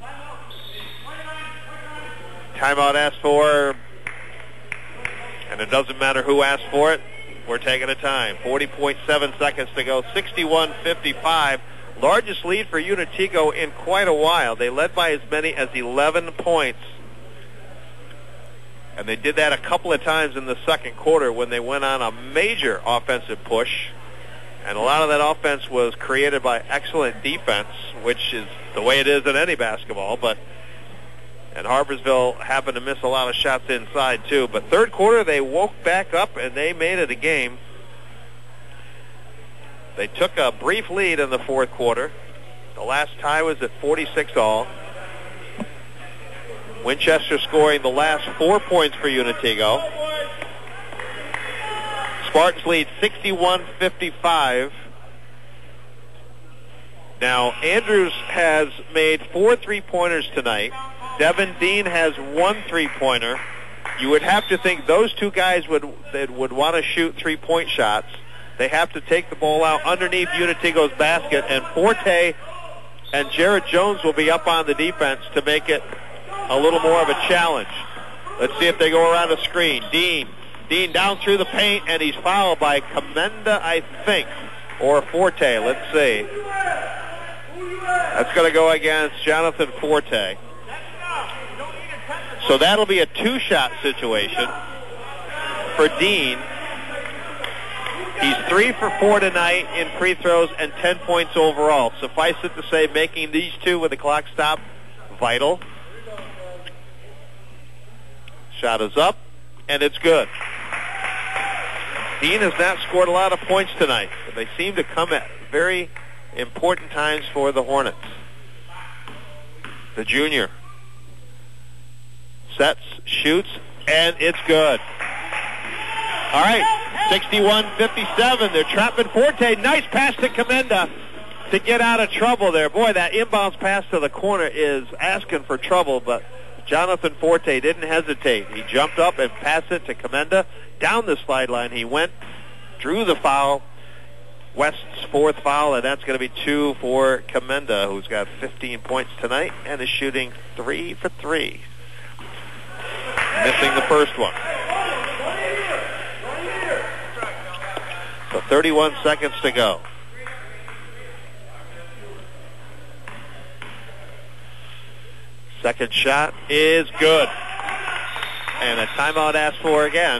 Timeout asked for, and it doesn't matter who asked for it. We're taking a time. 40.7 seconds to go. 61-55. Largest lead for Unitigo in quite a while. They led by as many as 11 points. And they did that a couple of times in the second quarter when they went on a major offensive push. And a lot of that offense was created by excellent defense, which is the way it is in any basketball. And Harpersville happened to miss a lot of shots inside, too. But third quarter, they woke back up, and they made it a game. They took a brief lead in the fourth quarter. The last tie was at 46-all. Winchester scoring the last 4 points for Unitigo. Spartans lead 61-55. Now, Andrews has made 4 3-pointers tonight. Devin Dean has 1 3-pointer. You would have to think those two guys would want to shoot three-point shots. They have to take the ball out underneath Unitigo's basket, and Forte and Jared Jones will be up on the defense to make it a little more of a challenge. Let's see if they go around a screen. Dean down through the paint, and he's fouled by Commenda, I think, or Forte. Let's see. That's going to go against Jonathan Forte. So that'll be a two-shot situation for Dean. He's 3 for 4 tonight in free throws and 10 points overall. Suffice it to say, making these two with the clock stopped vital. Shot is up, and it's good. Dean has not scored a lot of points tonight, but they seem to come at very important times for the Hornets. The junior sets, shoots, and it's good. All right, 61-57. They're trapping Forte. Nice pass to Commenda to get out of trouble there. Boy, that inbounds pass to the corner is asking for trouble, but Jonathan Forte didn't hesitate. He jumped up and passed it to Commenda. Down the sideline he went, drew the foul. West's fourth foul, and that's going to be 2 for Commenda, who's got 15 points tonight and is shooting 3 for 3. Missing the first one. So 31 seconds to go. Second shot is good. And a timeout asked for again.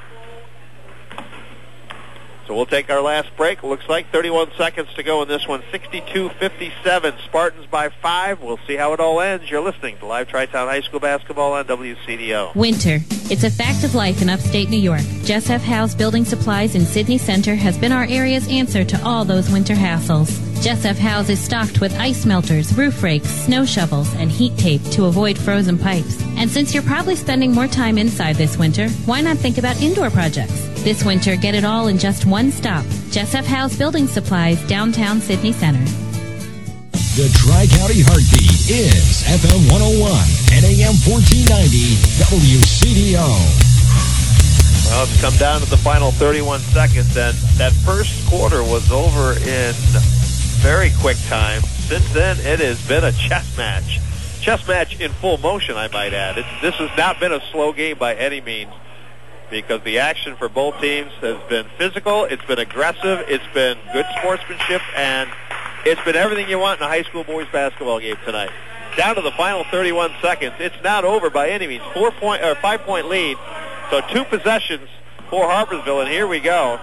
So we'll take our last break. Looks like 31 seconds to go in this one. 62-57. Spartans by 5. We'll see how it all ends. You're listening to Live Tri-Town High School Basketball on WCDO. Winter. It's a fact of life in upstate New York. Jess F. Howe's Building Supplies in Sydney Center has been our area's answer to all those winter hassles. Jess F. Howe's is stocked with ice melters, roof rakes, snow shovels, and heat tape to avoid frozen pipes. And since you're probably spending more time inside this winter, why not think about indoor projects? This winter, get it all in just one stop. Jess F. Howe's Building Supplies, downtown Sydney Center. The Tri-County Heartbeat is FM 101 and AM 1490 WCDO. Well, it's come down to the final 31 seconds, and that first quarter was over in very quick time. Since then, it has been a chess match. Chess match in full motion, I might add. This has not been a slow game by any means, because the action for both teams has been physical, it's been aggressive, it's been good sportsmanship, and it's been everything you want in a high school boys basketball game tonight. Down to the final 31 seconds. It's not over by any means. 5-point lead. So 2 possessions for Harpersville, and here we go.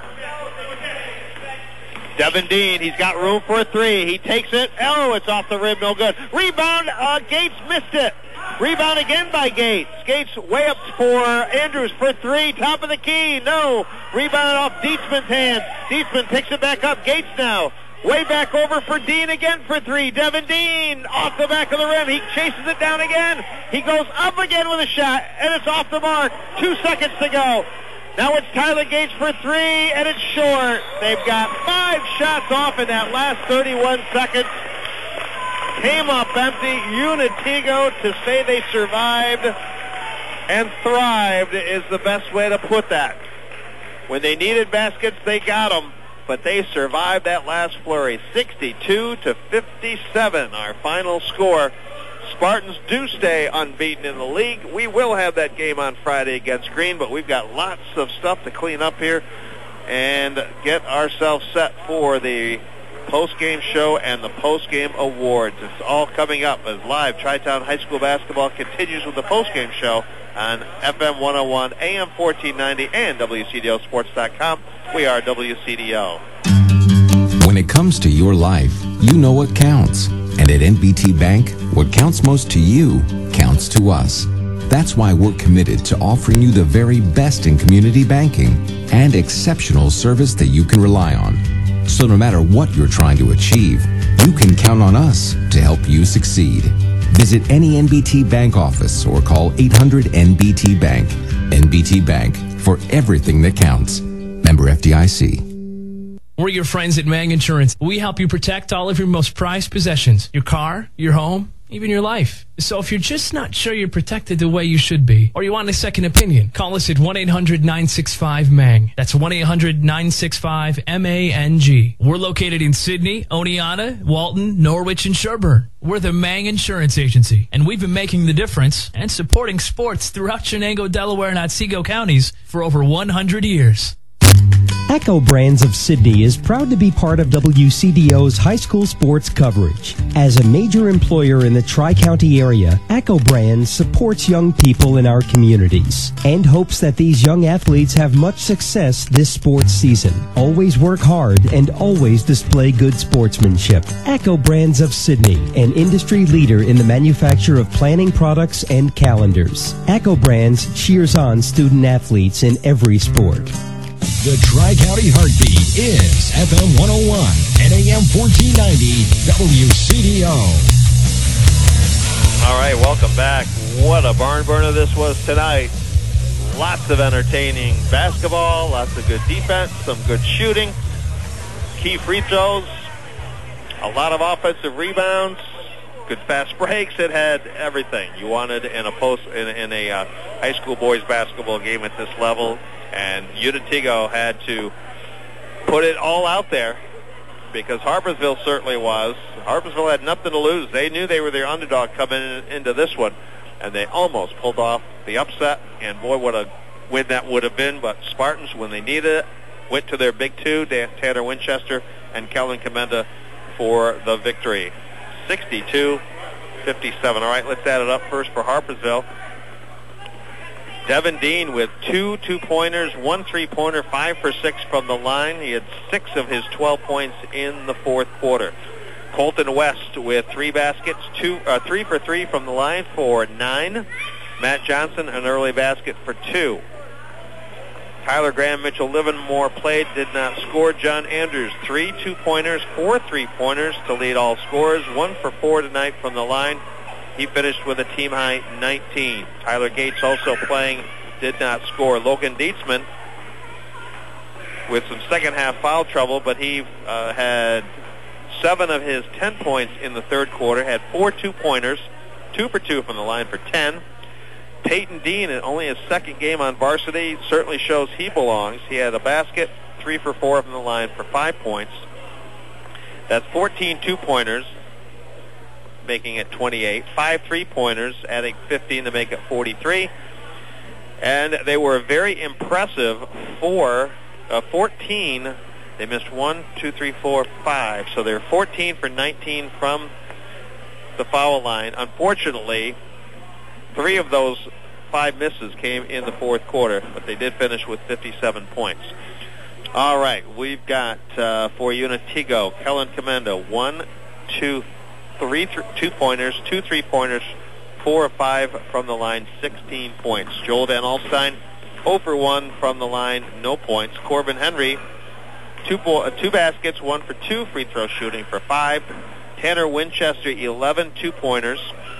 Devin Dean, he's got room for a 3. He takes it. Oh, it's off the rim, no good. Rebound, Gates missed it. Rebound again by Gates. Gates way up for Andrews for 3. Top of the key, no. Rebound off Dietzman's hand. Dietzman picks it back up. Gates now. Way back over for Dean again for 3. Devin Dean off the back of the rim. He chases it down again. He goes up again with a shot, and it's off the mark. 2 seconds to go. Now it's Tyler Gates for 3, and it's short. They've got 5 shots off in that last 31 seconds. Came up empty. Unitigo, to say they survived and thrived is the best way to put that. When they needed baskets, they got them, but they survived that last flurry. 62-57, our final score. Spartans do stay unbeaten in the league. We will have that game on Friday against Green, but we've got lots of stuff to clean up here and get ourselves set for the post-game show and the post-game awards. It's all coming up as Live Tri-Town High School Basketball continues with the post-game show on FM 101, AM 1490, and WCDOsports.com. We are WCDO. When it comes to your life, you know what counts. And at NBT Bank, what counts most to you counts to us. That's why we're committed to offering you the very best in community banking and exceptional service that you can rely on. So no matter what you're trying to achieve, you can count on us to help you succeed. Visit any NBT Bank office or call 800-NBT Bank. NBT Bank, for everything that counts. Member FDIC. We're your friends at Mang Insurance. We help you protect all of your most prized possessions, your car, your home, even your life. So if you're just not sure you're protected the way you should be, or you want a second opinion, call us at 1-800-965-MANG. That's 1-800-965-MANG. We're located in Sydney, Oneonta, Walton, Norwich, and Sherburne. We're the Mang Insurance Agency, and we've been making the difference and supporting sports throughout Chenango, Delaware, and Otsego counties for over 100 years. Echo Brands of Sydney is proud to be part of WCDO's high school sports coverage. As a major employer in the Tri-County area, Echo Brands supports young people in our communities and hopes that these young athletes have much success this sports season. Always work hard and always display good sportsmanship. Echo Brands of Sydney, an industry leader in the manufacture of planning products and calendars. Echo Brands cheers on student athletes in every sport. The Tri-County Heartbeat is FM 101 and AM 1490 WCDO. All right, welcome back. What a barn burner this was tonight. Lots of entertaining basketball, lots of good defense, some good shooting, key free throws, a lot of offensive rebounds, good fast breaks. It had everything you wanted in a high school boys basketball game at this level. And Unitigo had to put it all out there because Harpersville certainly was. Harpersville had nothing to lose. They knew they were the underdog coming into this one, and they almost pulled off the upset. And boy, what a win that would have been. But Spartans, when they needed it, went to their big two, Tanner Winchester and Kellen Commenda, for the victory. 62-57. All right, let's add it up first for Harpersville. Devin Dean with 2 2-pointers, 1 3-pointer, 5 for 6 from the line. He had 6 of his 12 points in the fourth quarter. Colton West with 3 baskets, 3 for 3 from the line for 9. Matt Johnson, an early basket for 2. Tyler Graham, Mitchell Livermore played, did not score. John Andrews, 3 2-pointers, 4 3-pointers to lead all scorers. 1 for 4 tonight from the line. He finished with a team-high 19. Tyler Gates also playing, did not score. Logan Dietzman with some second-half foul trouble, but he had 7 of his 10 points in the third quarter, had 4 2-pointers, 2 for 2 from the line for 10. Peyton Dean, in only his second game on varsity, certainly shows he belongs. He had a basket, 3 for 4 from the line for 5 points. That's 14 2-pointers. Making it 28. 5 3-pointers, adding 15 to make it 43. And they were very impressive for 14. They missed 1, 2, 3, 4, 5. So they're 14 for 19 from the foul line. Unfortunately, 3 of those 5 misses came in the fourth quarter, but they did finish with 57 points. All right, we've got for Unitigo, Kellen Commenda, 1, 2, 3 2-pointers, 2 3-pointers, 4 of 5 from the line, 16 points. Joel Van Alstyne, 0 for 1 from the line, no points. Corbin Henry, 2 baskets, 1 for 2 free throw shooting for 5. Tanner Winchester, 11 2-pointers,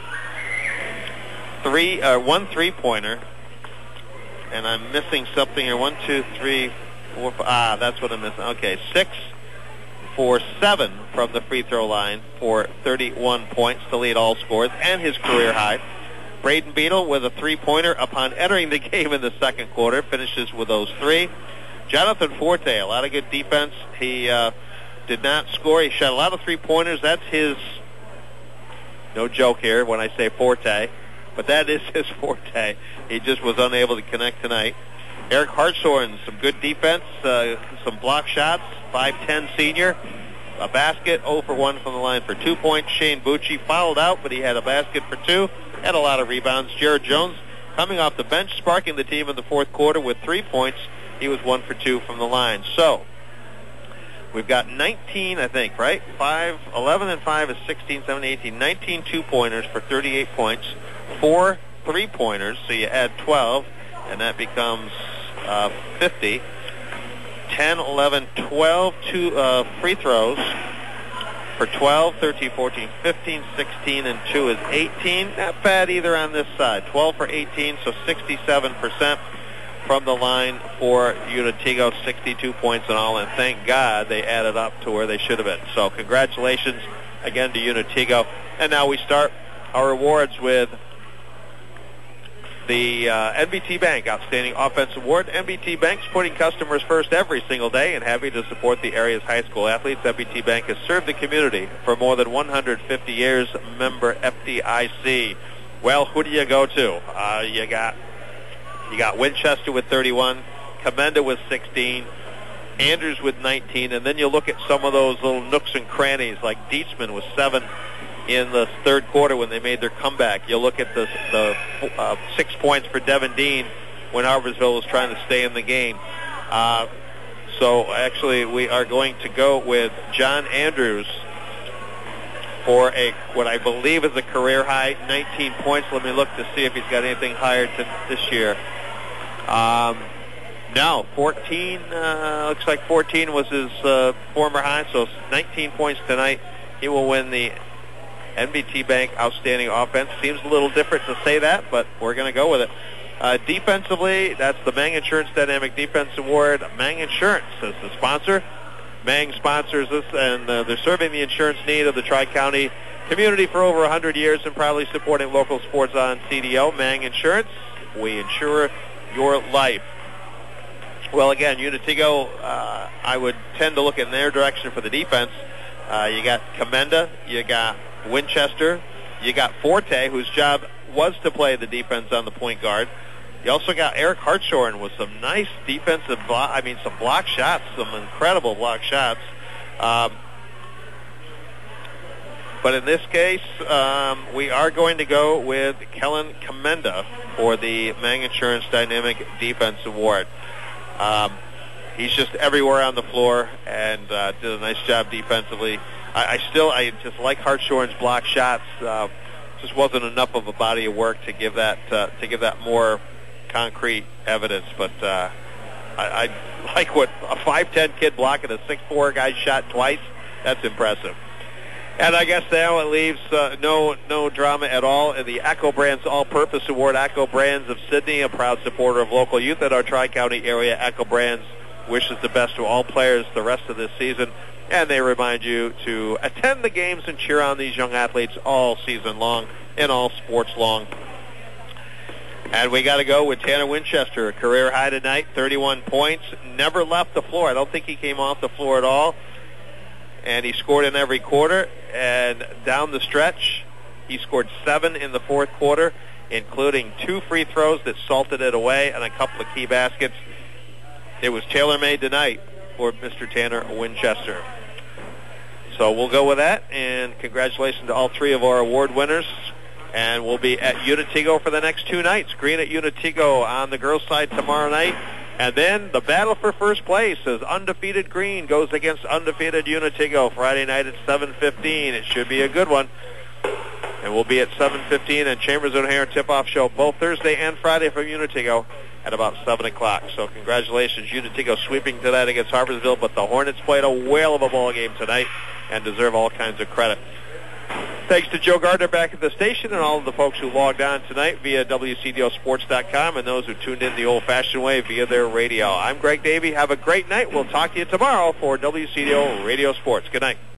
1 3-pointer. And I'm missing something here. 1, 2, 3, 4, 5. That's what I'm missing. Okay, 6 for 7 from the free throw line for 31 points to lead all scores and his career high. Braden Beadle with a 3-pointer upon entering the game in the second quarter, finishes with those 3. Jonathan Forte, a lot of good defense. He did not score. He shot a lot of 3-pointers. That's his, no joke here when I say Forte, but that is his forte. He just was unable to connect tonight. Eric Hartshorn, some good defense, some block shots, 5'10 senior, a basket, 0 for 1 from the line for 2 points. Shane Bucci fouled out, but he had a basket for 2, had a lot of rebounds. Jared Jones coming off the bench, sparking the team in the fourth quarter with 3 points. He was 1 for 2 from the line. So we've got 19, I think, right? 11 and 5 is 16, 17, 18, 19 2-pointers for 38 points, 4 3-pointers, so you add 12, and that becomes 50. 10, 11, 12 free throws for 12, 13, 14, 15, 16, and 2 is 18. Not bad either on this side. 12 for 18, so 67% from the line for Unitigo, 62 points in all, and thank God they added up to where they should have been. So congratulations again to Unitigo. And now we start our awards with the NBT Bank Outstanding Offense Award. NBT Bank's putting customers first every single day and happy to support the area's high school athletes. NBT Bank has served the community for more than 150 years. Member FDIC. Well, who do you go to? You got Winchester with 31, Commenda with 16, Andrews with 19, and then you look at some of those little nooks and crannies like Dietzman with 7 in the third quarter when they made their comeback. You look at the 6 points for Devin Dean when Harpersville was trying to stay in the game. So actually we are going to go with John Andrews for what I believe is a career high 19 points. Let me look to see if he's got anything higher this year. No, 14. Looks like 14 was his former high, so 19 points tonight. He will win the NBT Bank Outstanding Offense. Seems a little different to say that, but we're going to go with it. Defensively, that's the Mang Insurance Dynamic Defense Award. Mang Insurance is the sponsor. Mang sponsors this, and they're serving the insurance need of the Tri-County community for over 100 years and proudly supporting local sports on CDO. Mang Insurance, we insure your life. Well, again, Unitigo, I would tend to look in their direction for the defense. You got Commenda, you got Winchester, you got Forte, whose job was to play the defense on the point guard. You also got Eric Hartshorn with some nice defensive, some block shots, some incredible block shots. But in this case, we are going to go with Kellen Commenda for the Mang Insurance Dynamic Defense Award. He's just everywhere on the floor and did a nice job defensively. I just like Hartshorn's block shots. Just wasn't enough of a body of work to give that more concrete evidence. But I like what a 5'10" kid blocking a 6'4" guy shot twice. That's impressive. And I guess now it leaves no drama at all. The Acco Brands All-Purpose Award. Acco Brands of Sydney, a proud supporter of local youth at our Tri-County area. Acco Brands wishes the best to all players the rest of this season. And they remind you to attend the games and cheer on these young athletes all season long and all sports long. And we got to go with Tanner Winchester, a career high tonight, 31 points. Never left the floor. I don't think he came off the floor at all. And he scored in every quarter. And down the stretch, he scored 7 in the fourth quarter, including 2 free throws that salted it away and a couple of key baskets. It was tailor-made tonight for Mr. Tanner Winchester. So we'll go with that, and congratulations to all 3 of our award winners. And we'll be at Unitigo for the next 2 nights. Green at Unitigo on the girls' side tomorrow night. And then the battle for first place is undefeated Green goes against undefeated Unitigo Friday night at 7:15. It should be a good one. And we'll be at 7:15 and Chambers O'Hare tip-off show both Thursday and Friday from Unitigo at about 7 o'clock. So congratulations, Unitigo sweeping tonight against Harpersville, but the Hornets played a whale of a ball game tonight and deserve all kinds of credit. Thanks to Joe Gardner back at the station and all of the folks who logged on tonight via WCDOsports.com and those who tuned in the old-fashioned way via their radio. I'm Greg Davey. Have a great night. We'll talk to you tomorrow for WCDO Radio Sports. Good night.